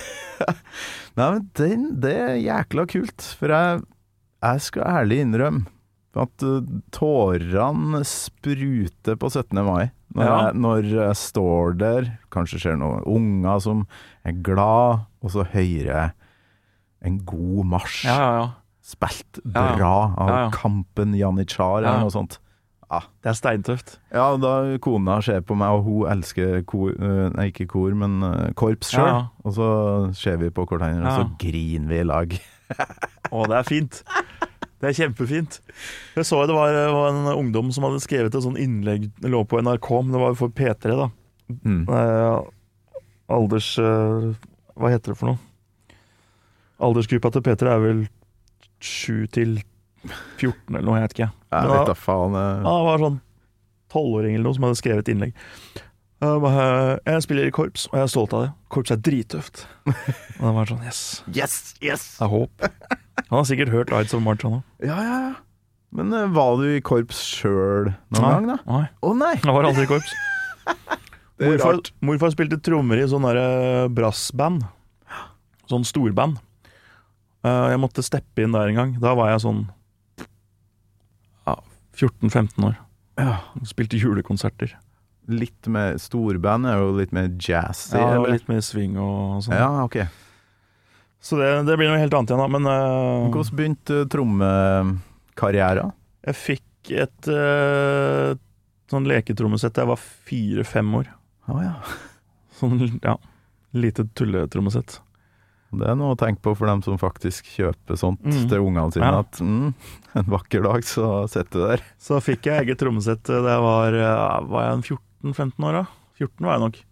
Nei, men den, det er jækla kult. For jeg, jeg skal ærlig innrømme at uh, tårene spruter på syttende mai. Når, Ja. jeg, når jeg står der, kanskje ser noen unger som er glad, og så hører jeg en god marsj. Ja, ja, ja. Spilt Ja, ja. bra av Ja, ja. Kampen Janitsjar eller Ja. noe sånt. Det er steintøft. Ja, da kona ser på meg, og hun elsker kor, uh, nei ikke kor, men uh, korps selv. Ja, ja. Og så ser vi på hverandre, og Ja. så griner vi i lag. Å, det er fint. Det er kjempefint. Jeg så det var, var en ungdom som hadde skrevet et sånt innlegg, det lå på N R K, men det var jo for P tre da. Mm. Eh, alders... eh, hva heter det for noe? Aldersgruppa til P tre er vel sju til fjorten eller noe, jeg vet ikke. Jeg Men vet da- da faen. Ja, eh. det var sånn tolvåring eller noe som hadde skrevet innlegg. Jeg bare, Jeg spiller i korps, og jeg er stolt av det. Korps er drittøft. Og det var sånn, yes, Yes, yes! det er håp. Han har sikkert hørt Ides of March, han også. Ja, ja, ja. Men eh, var du i korps sjøl noen Nei. gang, da? Nei, Å nei! jeg var aldri i korps. Det er Morfar, rart. morfar spilte trommer i sånn der brassband. Sånn storband. Eh, jeg måtte steppe inn der en gang. Da var jeg sånn ja, fjorten femten år. Ja. Spilte julekonserter. Litt mer storband er jo litt mer jazzy, Ja, det var eller? litt mer swing og sånn. Ja, ok. Så det, det blir noe helt annet igjen da. Men eh, Hvordan begynte trommekarrieren? jeg fikk et uh, sånn leketrommesett da jeg var fire-fem år. Å ja. Sånn, ja, lite tulletrommesett. Det er noe å tenke på for dem som faktisk kjøper sånt Mm. til ungene sine. Ja. At mm, en vakker dag så sitter du der. Så fikk jeg eget trommesett da jeg var, ja, var jeg en fjorten femten år da? fjorten var jeg nok.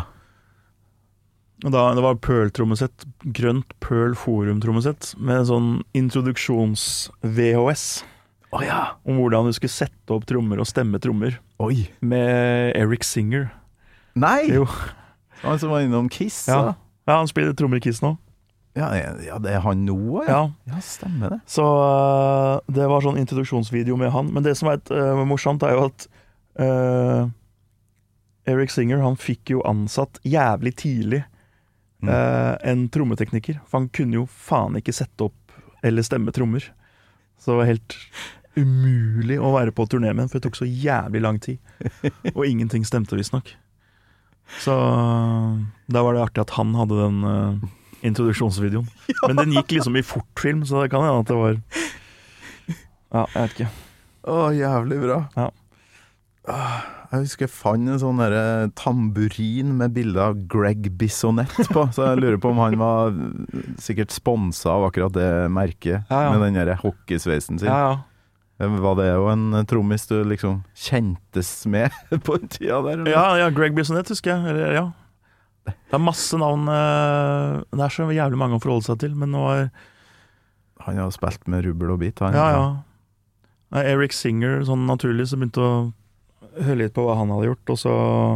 Og da, det var Pearl-trommesett, grønt Pearl Forum-trommesett, med sånn introduksjons-V H S. Å ja! Om hvordan du skulle sette opp trommer og stemme trommer. Oi! Med Eric Singer. Nei! Jo. Han som var innom Kiss, Ja, da. ja han spiller trommer i Kiss nå. Ja, ja, det er han nå, ja. Ja. Ja, stemmer det. Så øh, det var sånn introduksjonsvideo med han. Men det som er et, øh, morsomt er jo at øh, Eric Singer, han fikk jo ansatt jævlig tidlig Mm. øh, en trommetekniker. For han kunne jo faen ikke sette opp eller stemme trommer. Så det var helt umulig å være på turné med, for det tok så jævlig lang tid. Og ingenting stemte visstnok. Så da var det artig at han hadde den øh, introduksjonsvideoen. Men den gikk liksom i fortfilm, så det kan hende at det var Ja, jeg vet ikke. Å, jævlig bra. Ja. Ah, Jeg husker jeg fant en sånn der tamburin med bilde av Greg Bissonette på, så jeg lurer på om han var sikkert sponsa av akkurat det merket, Ja, ja. med den der hockeysveisen sin. Ja, ja. Var det jo en trommis du liksom kjentes med på en tida der? Eller? Ja, ja, Greg Bissonette husker jeg. Eller, ja. Det er masse navn. eh, Det er så jævlig mange å forholde seg til, men nå er Han har spilt med rubbel og bit, han. Ja, ja. Nei, Eric Singer, sånn naturlig, så begynte å høre litt på hva han hadde gjort, og så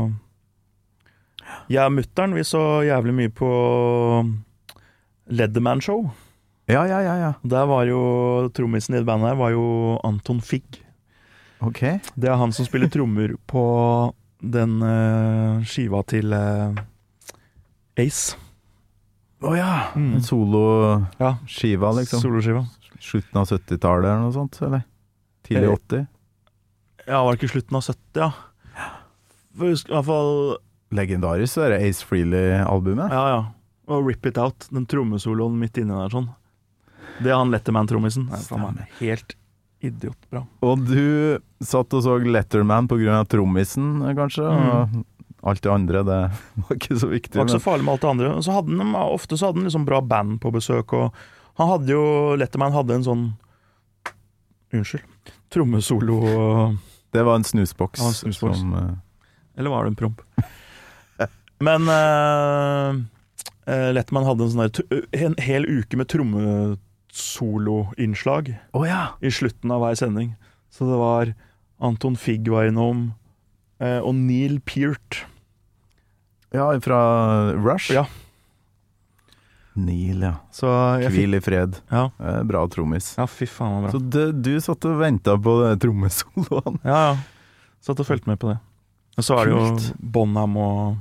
Jeg og mutteren, vi så jævlig mye på Leatherman Show. Ja, ja, ja, ja. Der var jo trommisen i det bandet her var jo Anton Figg. Ok. Det er han som spiller trommer på den uh, skiva til uh, Ace. Å oh, ja. Mm. En solo-skiva, Ja, liksom. soloskiva. Slutten av syttitallet eller noe sånt, eller? Tidlig Eh, åtti? Ja, var det ikke slutten av sytti, ja. For jeg husker, i hvert fall Legendarisk, det er Ace Frehley-albumet. Ja, ja. Og Rip It Out, den trommesoloen midt inni der sånn. Det er han Letterman-trommisen. Det er faen meg helt idiotbra. Og du satt og så Letterman på grunn av trommisen, kanskje? Mm. Og alt det andre, det var ikke så viktig. Det var ikke så men- farlig med alt det andre. Og så hadde han, ofte så hadde han liksom bra band på besøk, og han hadde jo, Letterman hadde en sånn, unnskyld, trommesolo, Det var en snusboks. Ja, en snusboks. Som, eh, eller var det en promp? Men eh, eh, Letterman hadde en sånn der, t- en hel uke med trommesolo-innslag Å ja! i slutten av hver sending. Så det var Anton Figg var innom, eh, og Neil Peart. Ja, fra Rush. Ja. Neil, ja. Så jeg fikk, Hvil i fred. ja, Eh, Bra trommis. ja, fy faen var bra. Så det, du satt og ventet på det trommesoloen. Ja, ja. Satt og fulgte med på det. Og så er det Kult. jo Bonham og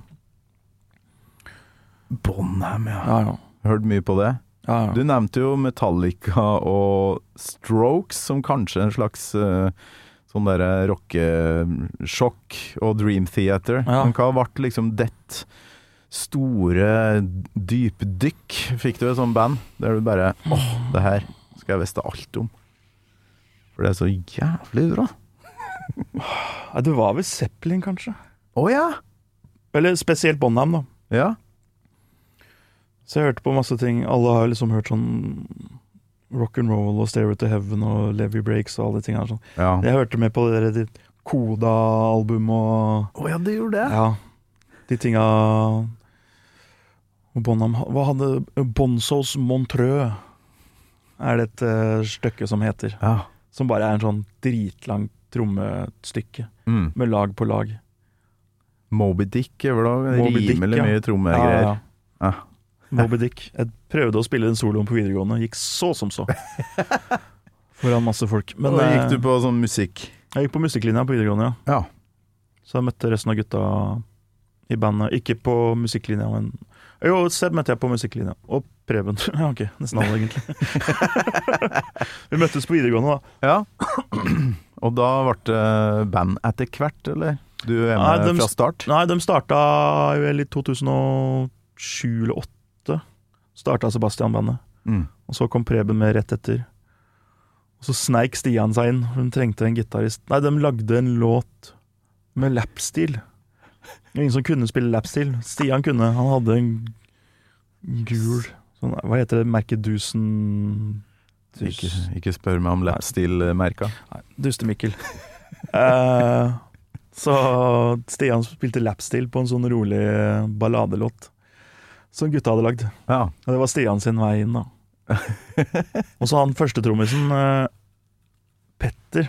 Bonham, ja. Ja, ja. Hørt mye på det. ja, ja. Du nevnte jo Metallica og Strokes som kanskje en slags eh, sånn derre rockesjokk og Dream Theater. Ja. Men hva ble liksom det store dypdykk? Fikk du et sånt band der du bare åh, det her skal jeg vite alt om. For det er så jævlig bra. Ja, det var vel Zeppelin, kanskje. Å ja! Eller spesielt Bonham, da. Ja. Så jeg hørte på masse ting. Alle har liksom hørt sånn rock'n'roll og Stairway to Heaven og Levy Breaks og alle de tingene. Sånn. Ja. Jeg hørte med på det der de Koda-album og Å ja, det gjorde det. ja, de tinga. Og Bonham Hva hadde Bonzos Montreux er det et uh, stykke som heter. Ja. Som bare er en sånn dritlangt trommestykke Mm. med lag på lag. Moby Dick er vel da Moby Dick, rimelig ja. mye trommegreier. Ja, ja. Ja. Moby Dick. Jeg prøvde å spille den soloen på videregående. Gikk så som så. Foran masse folk. Men Og gikk eh, du på sånn musikk? jeg gikk på musikklinja på videregående, ja. Ja. Så jeg møtte resten av gutta i bandet. Ikke på musikklinja, men jo, Seb møtte jeg på musikklinja. Og Preben. Ja, ok. Nesten alle, egentlig. Vi møttes på videregående, da. Ja. Og da ble det band etter hvert, eller? Du er med Nei, dem- fra start? Nei, de starta vel i to tusen og sju eller to tusen og åtte. Starta Sebastian-bandet. Mm. Og så kom Preben med rett etter. Og så sneik Stian seg inn. Hun trengte en gitarist. Nei, de lagde en låt med lapstil. Ingen som kunne spille lapstil. Stian kunne. Han hadde en gul sånn, hva heter det? Merket Dusen Ikke, ikke spør meg om lapstil-merka. Nei, Dustemikkel. eh, så Stian spilte lapstil på en sånn rolig balladelåt som gutta hadde lagd. Ja. Og det var Stian sin vei inn, da. Og så han første trommisen, eh, Petter,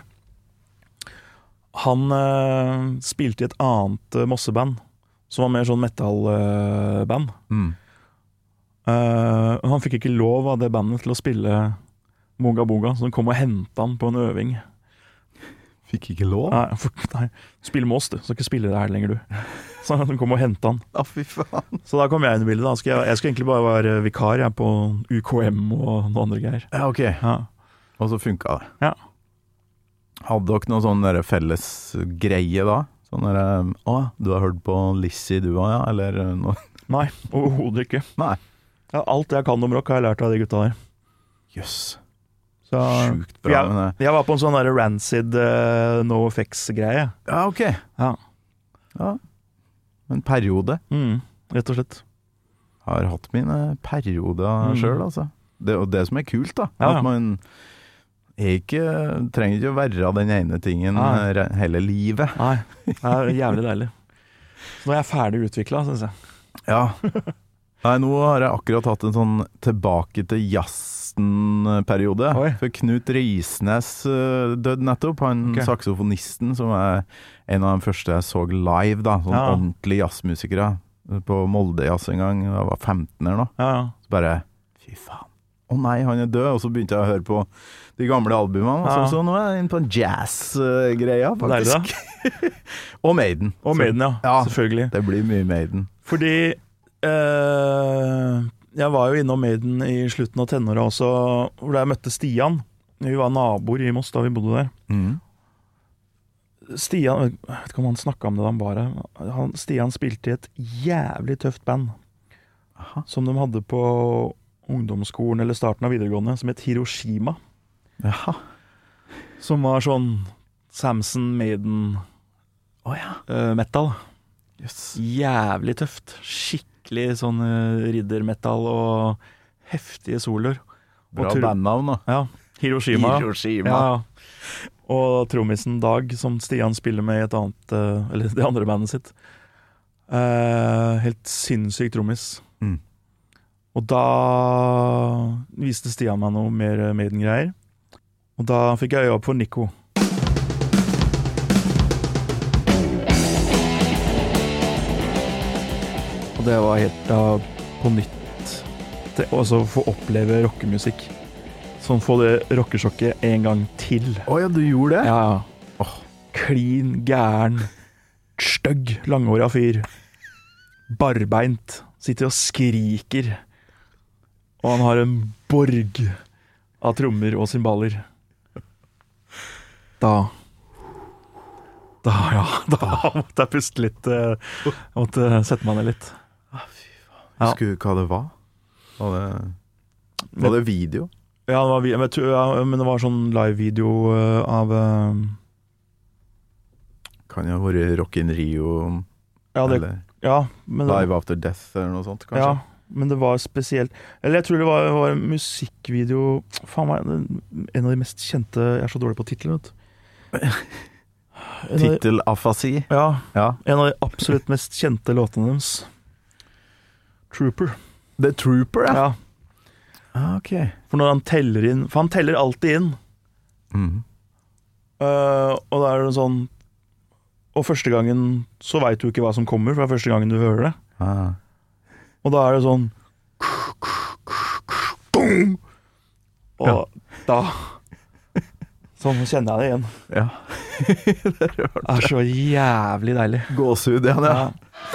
han eh, spilte i et annet eh, Mosseband, som var mer sånn metal-band. Mm. Eh, han fikk ikke lov av det bandet til å spille Moga Boga, så de kom og hentet han på en øving. Fikk ikke lov? Nei, for, nei, spill med oss, du. Skal ikke spille det her lenger, du. Så de kom og hentet han. Ja, fy faen. Så da kom jeg inn i bildet. Da. Skal jeg, jeg skal egentlig bare være vikar jeg, på U K M og noen andre greier. Ja, ok. Ja. Og så funka det. Ja. Hadde dere noen sånn der felles greie da? Sånn der, å, du har hørt på Lizzie du også, ja? Eller noe? Nei, overhodet ikke. Nei. Ja, alt jeg kan om rock har jeg lært av de gutta der. Jøss. Så, Sjukt bra jeg, med det. jeg var på en sånn der Rancid uh, No Effects-greie. Ja, ok. Ja. Ja. En periode. Mm, rett og slett. Har hatt mine perioder Mm. selv, altså. Det er jo det som er kult, da. Ja, ja. At man er ikke, trenger ikke å være den ene tingen Nei. re- hele livet. Nei, det er jævlig deilig. Så nå er jeg ferdig utviklet, synes jeg. Ja. Nei, nå har jeg akkurat hatt en sånn tilbake til jazzen-periode. Oi. For Knut Risnes uh, døde nettopp. Han Ok. saksofonisten som er en av de første jeg så live, da. Sånn Ja. ordentlige jazzmusikere. På Molde Jazz en gang. Jeg var femten eller noe. Ja, ja. Så bare, fy faen. Å nei, han er død. Og så begynte jeg å høre på de gamle albumene. Og så, Ja. så nå er jeg inne på en jazz-greia, Deilig da. faktisk. Og Maiden. Og Så- Maiden, ja. Ja. Selvfølgelig. Det blir mye Maiden. Fordi eh, jeg var jo innom Maiden i slutten av tenåra også, hvor jeg møtte Stian. Vi var naboer i Moss da vi bodde der. Mm. Stian, jeg vet ikke om han snakket om det da han var her. Han, Stian spilte i et jævlig tøft band. Aha. Som de hadde på ungdomsskolen eller starten av videregående, som het Hiroshima. Jaha. Som var sånn Samson Maiden Å ja. eh, metal. Yes. Jævlig tøft. Skikkelig sånn uh, riddermetal og heftige soloer. Bra Og tro- bandnavn da. Ja, Hiroshima. Hiroshima. Ja. Og trommisen Dag, som Stian spiller med i et annet, eh, eller det andre bandet sitt. Eh, helt sinnssyk trommis. Mm. Og da viste Stian meg noe mer Maiden-greier. Og da fikk jeg øye opp for Nico. Og det var helt da på nytt. Det, også få oppleve rockemusikk. Sånn få det rockesjokket en gang til. Å ja, du gjorde det? Ja, Åh. klin, gæren, støgg, langhåra fyr. Barbeint. Sitter og skriker. Og han har en borg av trommer og cymbaler. Da Da, ja. Da måtte jeg puste litt. eh, Jeg måtte sette meg ned litt. Ja. Husker du hva det var? Var det, var det video? Ja, det var, vi- jeg tror- ja, men det var sånn live-video eh, av eh, Kan jo ha vært Rock in Rio, ja, det, eller ja, men det, Live After Death, eller noe sånt, kanskje? ja, men det var spesielt. Eller jeg tror det var, var en musikkvideo. Faen meg, en av de mest kjente. Jeg er så dårlig på titler, vet du. En av de- Tittelafasi. Ja, Ja. en av de absolutt mest kjente låtene deres. Trooper. The Trooper, ja. Ja, Ah, ok. for når han teller inn, for han teller alltid inn. Mhm. Eh, og da er det sånn. Og første gangen så vet du ikke hva som kommer, for det er første gangen du hører det. Ah. Og da er det sånn boom! Og Ja. da Sånn kjenner jeg det igjen. Ja. Det er så jævlig deilig. Gåsehud igjen, ja. Ja.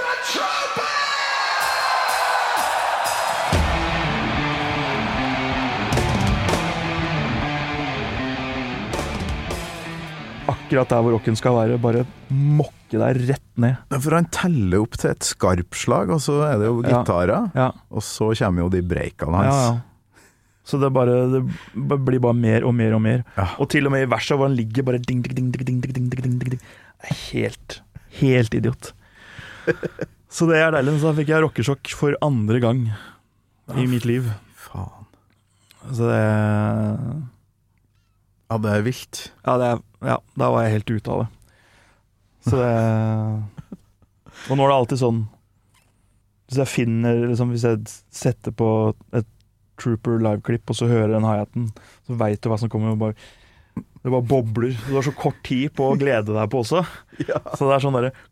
Akkurat der hvor rocken skal være. Bare mokke deg rett ned. For han teller opp til et skarpslag, og så er det jo Ja. gitarer, Ja, og så kommer jo de breakene ja, hans. ja. Så det, bare, det b- blir bare mer og mer og mer. Ja. Og til og med i verset hvor han ligger bare ding, ding, ding, ding, ding, ding, ding, ding, ding, ding. Det er helt, helt idiot. Så det er deilig. Så da fikk jeg rockesjokk for andre gang i mitt liv. Faen. Så det Ja, det er vilt. Ja, det er, ja da var jeg helt ute av det. Så det Og nå er det alltid sånn. Hvis jeg finner liksom, Hvis jeg setter på et Trooper live-klipp, og så hører den hi-haten, så vet du hva som kommer. Og bare, det bare bobler. Du har så kort tid på å glede deg på også. Så det er sånn derre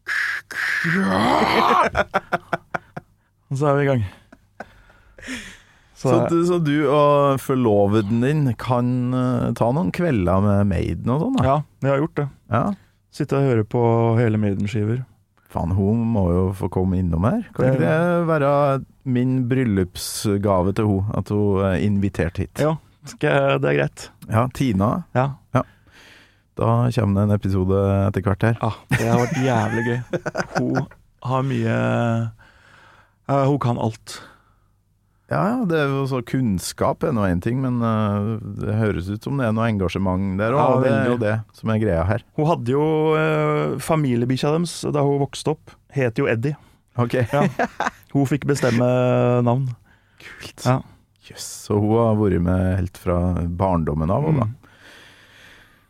Og så er vi i gang. Så, Så du, så du og forloveden din kan eh, ta noen kvelder med Maiden og sånn, da? ja, jeg har gjort det. Ja. Sitte og høre på hele Maiden-skiver. Faen, hun må jo få komme innom her. Kan Det- ikke det være min bryllupsgave til hun, at hun er invitert hit? Ja, skal jeg, det er greit. Ja, Tina. Ja. Da kommer det en episode etter hvert her. Ja, det har vært jævlig gøy. Hun har mye ja, Hun kan alt. Ja, ja, det er jo så kunnskap er nå en ting, men eh, det høres ut som det er noe engasjement der, Ja, og det er jo veldig. det som er greia her. Hun hadde jo uh, familiebikkja deres da hun vokste opp. Het jo Eddie. Ok. Ja. Hun fikk bestemme navn. Kult. Ja. Jøss, så hun har vært med helt fra barndommen av, og da. Mm.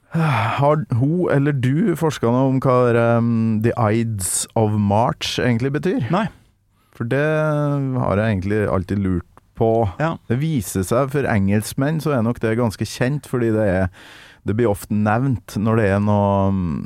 Har hun eller du forsket noe om hva um, The Ides of March egentlig betyr? Nei. For det har jeg egentlig alltid lurt på. Ja. Det viser seg for engelskmenn så er nok det ganske kjent, fordi det er det blir ofte nevnt når det er noe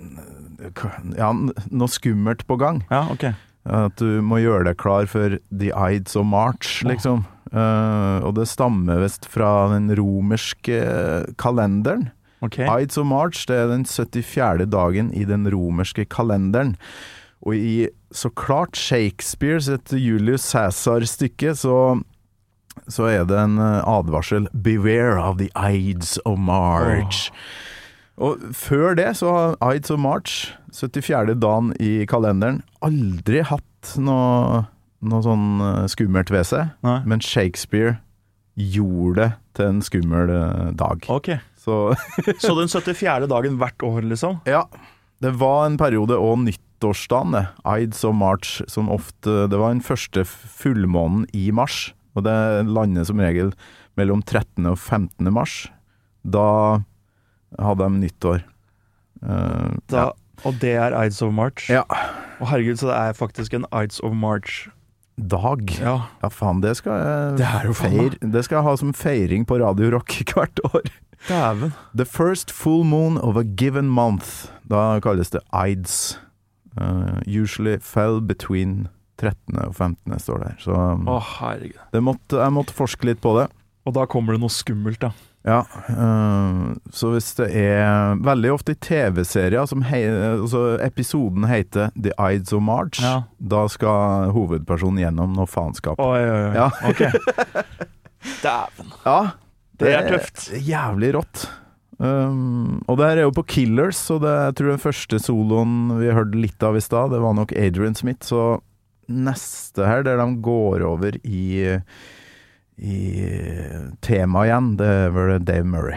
ja, noe skummelt på gang. Ja, ok. At du må gjøre deg klar for The Ides of March, liksom. Oh. Uh, og det stammer vist fra den romerske kalenderen. Okay. Ides of March, det er den syttifjerde dagen i den romerske kalenderen. Og i så klart Shakespeares et Julius Caesar-stykke, så, så er det en advarsel Beware of the Ides of March. Oh. Og før det så har Ides of March, syttifjerde dagen i kalenderen, aldri hatt noe, noe sånn skummelt ved seg. Nei. Men Shakespeare gjorde det til en skummel dag. Ok. Så, så den syttifjerde dagen hvert år, liksom? Ja, det var en periode og nyttårsdagen, det. Ides of March, som ofte, det var den første fullmånen i mars, og det landet som regel mellom trettende og femtende mars. Da hadde de nyttår. Uh, da, ja. Og det er Ides of March? Ja. Og herregud, så det er faktisk en Ides of March dag. Ja. Ja, faen, det skal jeg det er jo feir, det skal jeg ha som feiring på Radio Rock hvert år. Dæven. The first full moon of a given month. Da kalles det Ides. Uh, usually fell between trettende og femtende, står det her. Så um, Å, herregud. Det måtte, jeg måtte forske litt på det. Og da kommer det noe skummelt, da. Ja, uh, så hvis det er veldig ofte i tv-serier som hei, altså episoden heter The Ides of March, ja. Da skal hovedpersonen gjennom noe faenskap. Oi, oi, oi. Ja. Ok. Dæven. Ja, det, det er tøft. Det er jævlig rått. Um, og det her er jo på Killers, så det, jeg tror den første soloen vi hørte litt av i stad, det var nok Adrian Smith, så neste her, der de går over i i tema igjen, det er vel Dave Murray.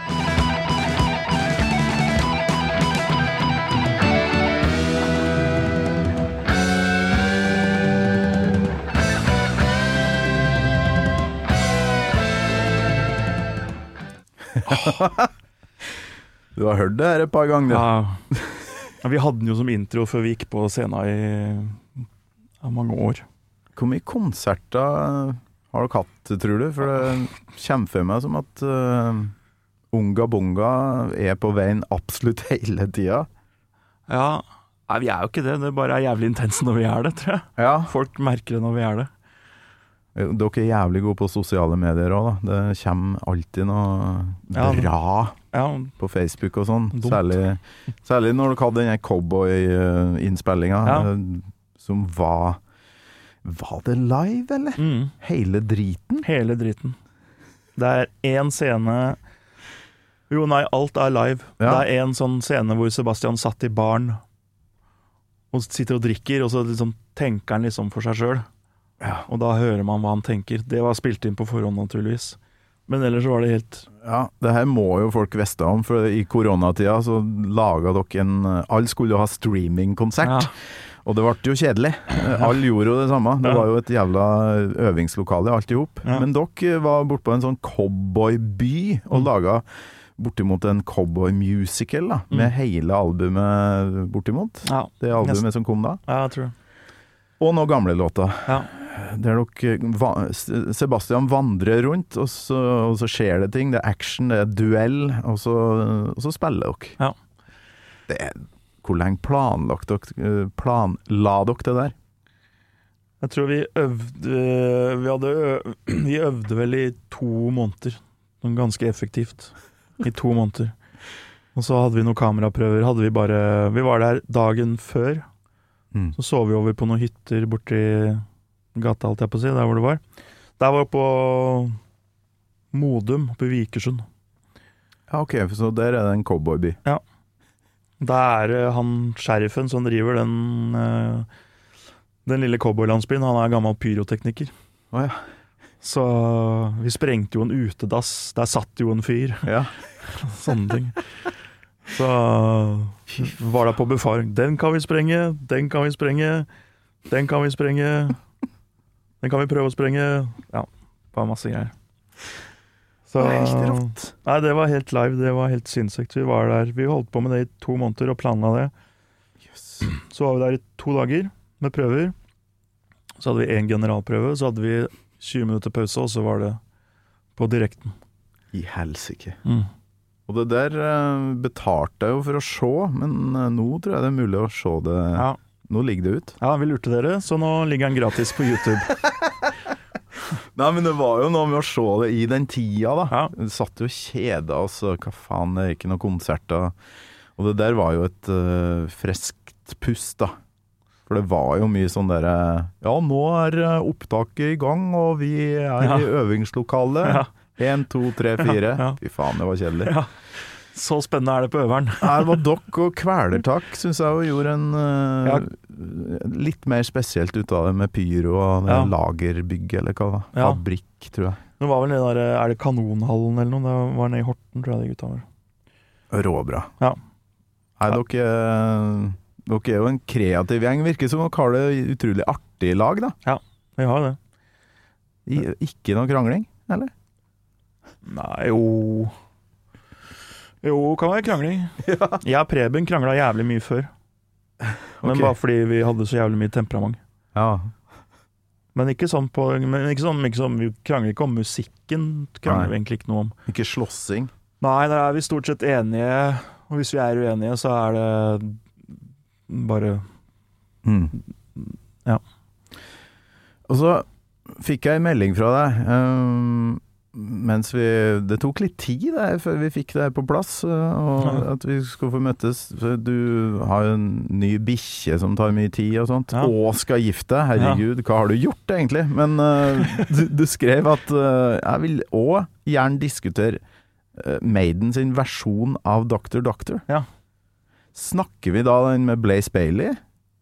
Du har hørt det her et par ganger. Ja. Ja, vi hadde den jo som intro før vi gikk på scenen i ja, mange år. Hvor mye konserter har dere hatt, tror du? For det kommer for meg som at uh, Unga Bunga er på veien absolutt hele tida. Ja, nei, vi er jo ikke det. Det bare er jævlig intenst når vi er det, tror jeg. Ja. Folk merker det når vi er det. Dere er jævlig gode på sosiale medier også, da. Det kommer alltid noe ja, bra ja. På Facebook og sånn. Særlig, særlig når dere hadde denne cowboy-innspillinga, ja. Som var Var det live, eller? Mm. Hele driten? Hele driten. Det er en scene Jo, nei, alt er live. Ja. Det er en sånn scene hvor Sebastian satt i baren og sitter og drikker, og så liksom tenker han liksom for seg selv. Ja. Og da hører man hva han tenker. Det var spilt inn på forhånd, naturligvis. Men ellers var det helt Ja, det her må jo folk vite om, for i koronatida så laget dere en Alle skulle jo ha streamingkonsert. Ja. Og det ble jo kjedelig. Alle gjorde jo det samme. Det var jo et jævla øvingslokale alt i hop. Ja. Men dere var borte på en sånn cowboyby og mm. laget bortimot en cowboy-musical da, med mm. hele albumet bortimot. Ja. Det albumet yes. som kom da. Ja, jeg tror det. Og noen gamle låter. Ja. Der dere Sebastian vandrer rundt, og så, og så skjer det ting. Det er action, det er duell, og så, og så spiller dere. Ja. Det er Hvor lenge planlagt dere, planla dere det der? Jeg tror vi øvde Vi, hadde, vi øvde vel i to måneder. Sånn ganske effektivt. I to måneder. Og så hadde vi noen kameraprøver. Hadde vi bare Vi var der dagen før. Mm. Så sov vi over på noen hytter borti gata, alt jeg på å si, der hvor det var. Der var på Modum, på Vikersund. Ja, ok, så der er det en cowboyby. Ja. Der er han sheriffen som driver den den lille cowboylandsbyen. Han er gammel pyrotekniker. Å ja. Så vi sprengte jo en utedass. Der satt jo en fyr. Ja. Sånne ting. Så var det på befaring. Den kan vi sprenge, den kan vi sprenge, den kan vi sprenge, den kan vi prøve å sprenge. Ja, bare masse greier. Så, Det er helt rått. Nei, det var helt live, det var helt sinnssykt. Vi var der, vi holdt på med det i to måneder og planla det. Yes. Så var vi der i to dager med prøver. Så hadde vi en generalprøve, så hadde vi tjue minutter pause, og så var det på direkten. I helsike. Mm. Og det der eh, betalte jeg jo for å se, men eh, nå tror jeg det er mulig å se det. Ja. Nå ligger det ut. Ja, vi lurte dere, så nå ligger den gratis på YouTube. Nei, men det var jo noe med å se det i den tida, da. Ja. Vi satt jo og kjeda oss, og hva faen, det er ikke noen konserter. Og det der var jo et uh, freskt pust, da. For det var jo mye sånn der uh, ja, nå er uh, opptaket i gang, og vi er Ja. i øvingslokalet. Ja. En, to, tre, fire. Ja, ja. Fy faen, det var kjedelig. Ja. Så spennende er det på øveren. Nei, det var dokk og kvelertak, synes jeg, og gjorde en uh, Ja. litt mer spesielt ut av det med pyro og det Ja. lagerbygg, eller hva da? Ja. Fabrikk, tror jeg. Det var vel det der, er det Kanonhallen eller noe? Det var nede i Horten, tror jeg de gutta var. Råbra. Ja. Nei, dere, dere er jo en kreativ gjeng. Virker som dere har det utrolig artig i lag, da. Vi har det. I, ikke noe krangling, eller? Nei, jo... Jo, kan være krangling. Jeg og Preben kranglet jævlig mye før. Men Ok. bare fordi vi hadde så jævlig mye temperament. Ja. Men ikke sånn på... Men ikke sånn, ikke sånn vi krangler ikke om musikken, krangler vi egentlig ikke noe om. Ikke slåssing. Nei, der er vi stort sett enige, og hvis vi er uenige, så er det bare... Mm. Ja. Og så fikk jeg en melding fra deg, um, mens vi, det tok litt tid der, før vi fikk det her på plass, uh, og Ja. at vi skulle få møttes. For du har jo en ny bikkje som tar mye tid og sånt, Ja. og skal gifte deg. Herregud, hva har du gjort egentlig? Men uh, du, du skrev at uh, jeg vil også gjerne diskutere uh, Maiden sin versjon av Doctor Doctor. Ja. Snakker vi da den med Blaze Bailey?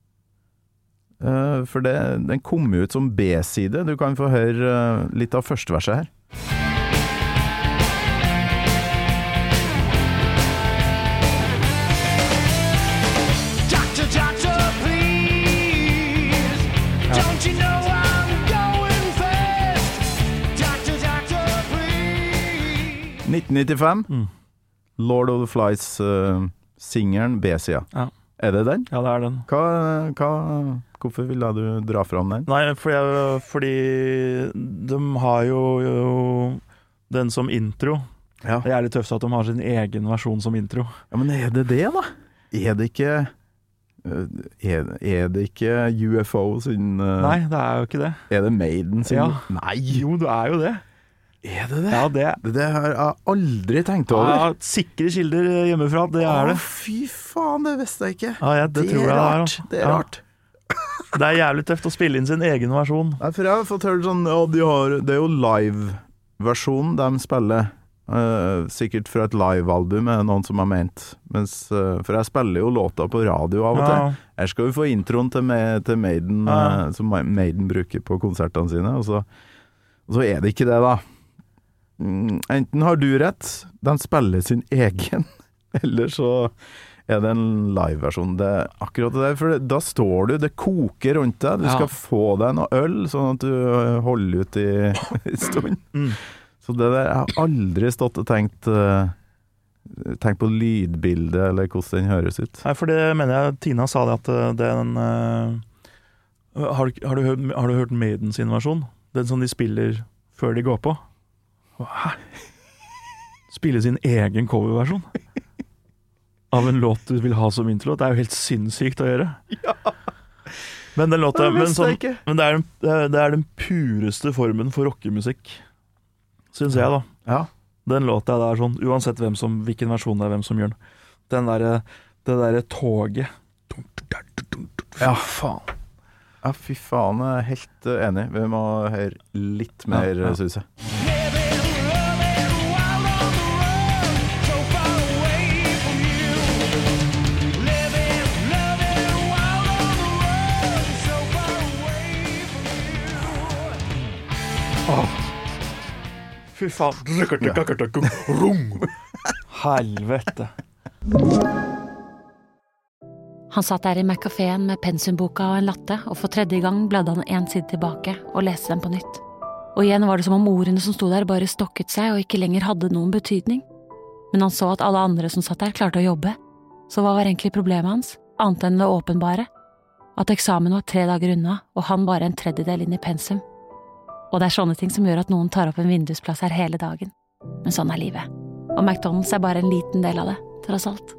Uh, for det, den kom ut som B-side. Du kan få høre uh, litt av første verset her. Doctor, doctor, please. Don't you know I'm going fast? Doctor, doctor, please. nitten nittifem. Mm. Lord of the Flies-singeren B-sida. Ja. Er det den? Ja, det er den. Hva, hva, hvorfor ville du dra fram den? Nei, fordi, jeg, fordi de har jo, jo den som intro. Ja. Det er litt tøft at de har sin egen versjon som intro. Ja, men er det det, da? Er det ikke Er, er det ikke U F O sin uh, Nei, det er jo ikke det. Er det Maiden sin? Ja. Nei! Jo, det er jo det. Er det det? Ja, det Det, det har jeg aldri tenkt over. ja, sikre kilder hjemmefra, det er det. Å, fy faen, det visste jeg ikke. Ja, ja, det, tror jeg det er. rart. altså. Det er Ja. rart. Det er jævlig tøft å spille inn sin egen versjon. Nei, for jeg har fått hørt sånn, ja, de har, det er jo live-versjonen de spiller. Eh, sikkert fra et live-album er det noen som har ment. Mens, eh, for jeg spiller jo låta på radio av og Ja. til. Her skal vi få introen til, Ma- til Maiden, Ja. eh, som Ma- Maiden bruker på konsertene sine, og så, og så er det ikke det, da. Mm, enten har du rett, de spiller sin egen, eller så er det en live-versjon. Det er akkurat det der, for det, da står du, det koker rundt deg, du Ja. skal få deg noe øl, sånn at du øh, holder ut i en stund. Mm. Så det der, jeg har aldri stått og tenkt, øh, tenkt på lydbildet, eller hvordan den høres ut. Nei, for det mener jeg Tina sa det at uh, den uh, har, du, har, du hørt, har du hørt Maiden sin versjon? Den som de spiller før de går på? Hæ? Spille sin egen coverversjon av en låt du vil ha som intro? Det er jo helt sinnssykt å gjøre. Ja. Men den låta Det men, visste sånn, jeg ikke. men det, er den, det er- det er den pureste formen for rockemusikk, syns jeg, da. Ja. Den låta der sånn, uansett hvem som, hvilken versjon det er, hvem som gjør den. Den derre det derre toget. Ja. faen. Ja, fy faen, jeg er helt øh, enig. Vi må høre litt mer Ja, ja. ja, suse. Living, loving, wild on the run, so far away from you. Living, loving, wild on the run, so far away from you. Fy faen. Helvete. Han satt der i McCaféen med pensumboka og en latte, og for tredje gang bladde han en side tilbake og leste den på nytt. Og igjen var det som om ordene som sto der bare stokket seg og ikke lenger hadde noen betydning. Men han så at alle andre som satt der klarte å jobbe, så hva var egentlig problemet hans, annet enn det åpenbare? At eksamen var tre dager unna, og han bare en tredjedel inn i pensum. Og det er sånne ting som gjør at noen tar opp en vindusplass her hele dagen. Men sånn er livet. Og McDonald's er bare en liten del av det, tross alt.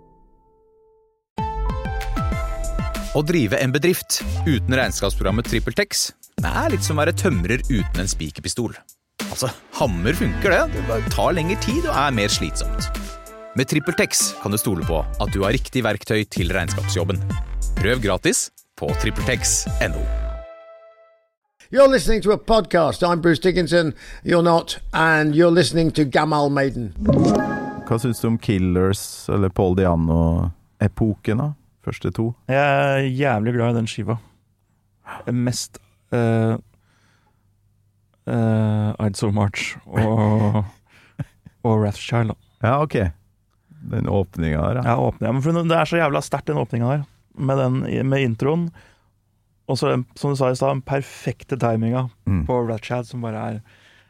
Å drive en bedrift uten regnskapsprogrammet TrippelTex er litt som å være tømrer uten en spikerpistol. Altså, hammer funker det, det bare tar lengre tid og er mer slitsomt. Med TrippelTex kan du stole på at du har riktig verktøy til regnskapsjobben. Prøv gratis på trippeltex punktum no. You're listening to a podcast. I'm Bruce Dickinson. You're not. And you're listening to Gamal Maiden. Hva synes du om Killers eller Paul Diano-epoken da? Første to? Jeg er jævlig glad i den skiva. Mest uh, uh, I'd So March og, og Wrathchild. Ja, ok. Den åpningen der, ja. Ja, åpningen. Men for det er så jævla sterkt den åpningen der. Med, den, med introen. Og så, som du sa i sted, den perfekte timinga mm. på Wrathchild som bare er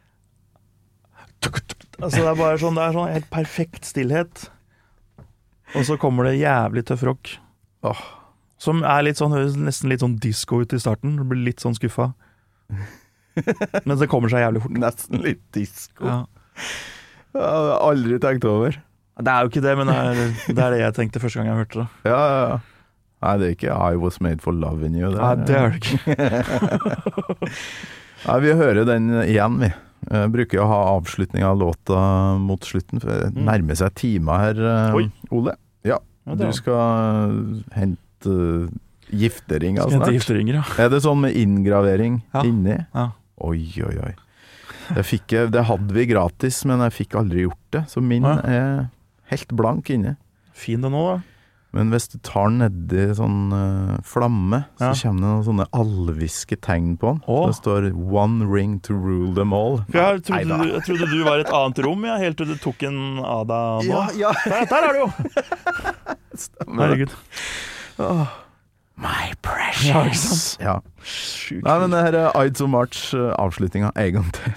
altså det er bare sånn, det er sånn helt perfekt stillhet. Og så kommer det jævlig tøff rock. Oh. Som er litt sånn, nesten litt sånn disco ut i starten. Du blir litt sånn skuffa. Men det kommer seg jævlig fort. Nesten litt disco. Ja. Jeg har aldri tenkt over. Det er jo ikke det, men det er det, er det jeg tenkte første gang jeg hørte det. Ja, ja, ja. Nei, det er ikke I Was Made For Loving You. Nei, det er det ikke. Nei, vi hører den igjen, vi. Jeg bruker å ha avslutning av låta mot slutten, for det nærmer seg timer her, Oi. Ole. Ja, ja du skal hente giftering. Skal hente gifteringer, ja. Er det sånn med inngravering ja. inni? Ja. Oi, oi, oi. Det, fikk jeg, det hadde vi gratis, men jeg fikk aldri gjort det, så min ja. er helt blank inni. Fin det nå, da. Men hvis du tar den nedi sånn uh, flamme, ja. så kommer det noen sånne alviske tegn på den. Oh. Det står "One ring to rule them all". Jeg trodde, du, jeg trodde du var i et annet rom, ja, helt til du tok en av deg nå. Ja, ja. Der, der er du jo! Stemmer. Herregud. Oh. My precious. Ja, ikke sant? Ja. Sjukt. Nei, men det her er I'd So March uh, avslutninga en gang til.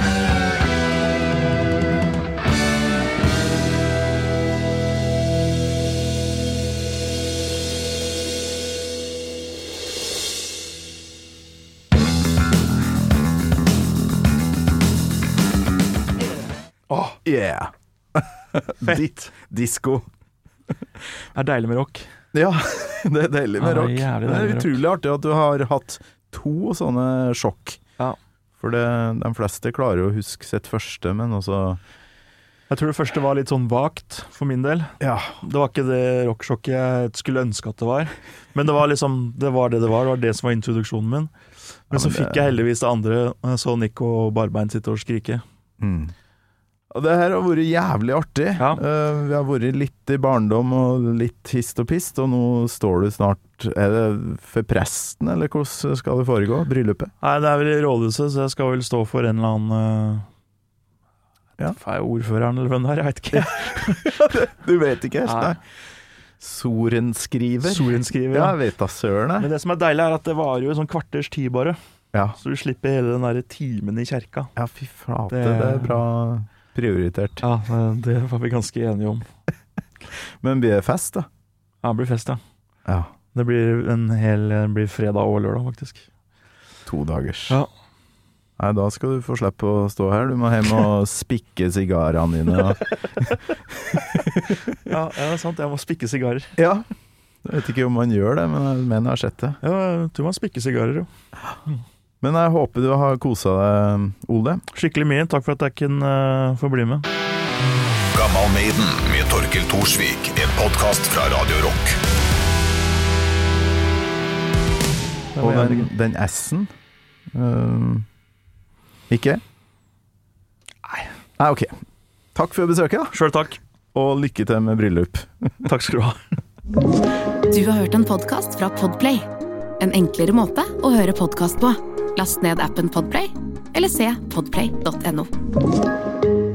Åh, oh, yeah. Fett. Disco. Det er deilig med rock. Ja, det er deilig med ja, rock. Det er, det er utrolig rock. Artig at du har hatt to sånne sjokk. Ja. For det, de fleste klarer jo å huske sitt første, men også... Jeg tror det første var litt sånn vagt for min del. Ja. Det var ikke det rocksjokket jeg skulle ønske at det var. Men det var liksom, det var det det var. Det var det som var introduksjonen min. Men, ja, men så fikk det... jeg heldigvis det andre. Jeg så Nick og Barbein sitte og skrike. Mm. Og det her har vært jævlig artig. Ja. Uh, vi har vært litt i barndom og litt hist og pist, og nå står du snart... Er det for presten, eller hvordan skal det foregå? Bryllupet? Nei, det er vel i rådhuset, så jeg skal vel stå for en eller annen... Uh, ja. Er ordføreren eller hvem det er? Jeg vet ikke. Du vet ikke, nei. Sorenskriver. Sorenskriver, ja. Jeg vet da, søren. Men det som er deilig er at det var jo en sånn kvarters tid bare. Ja. Så du slipper hele den der timen i kjerka. Ja, fy flate, det, det er bra prioritert. Ja, det var vi ganske enige om. Men blir det fest da? Ja, det blir fest, ja. Ja. Det blir en hel, det blir fredag og lørdag faktisk. To dagers. Ja. Nei, da skal du få slippe å stå her. Du må hjem og spikke sigarene dine. Ja, det er sant. Jeg må spikke sigarer. Ja, jeg vet ikke om man gjør det, men jeg mener jeg har sett det. Ja, jeg tror man spikker sigarer, jo. Mm. Men jeg håper du har koset deg, Ole. Skikkelig mye. Takk for at jeg kunne uh, få bli med. Gamal Maiden med Torkel Torsvik, en podcast fra Radio Rock. Og den, den S-en uh, ikke? Nei. Nei, ok. Takk for besøket da. Selv takk. Og lykke til med bryllup. Takk skal du ha. Du har hørt en podcast fra Podplay. En enklere måte å høre podcast på. Last ned appen Podplay, eller se podplay punktum no.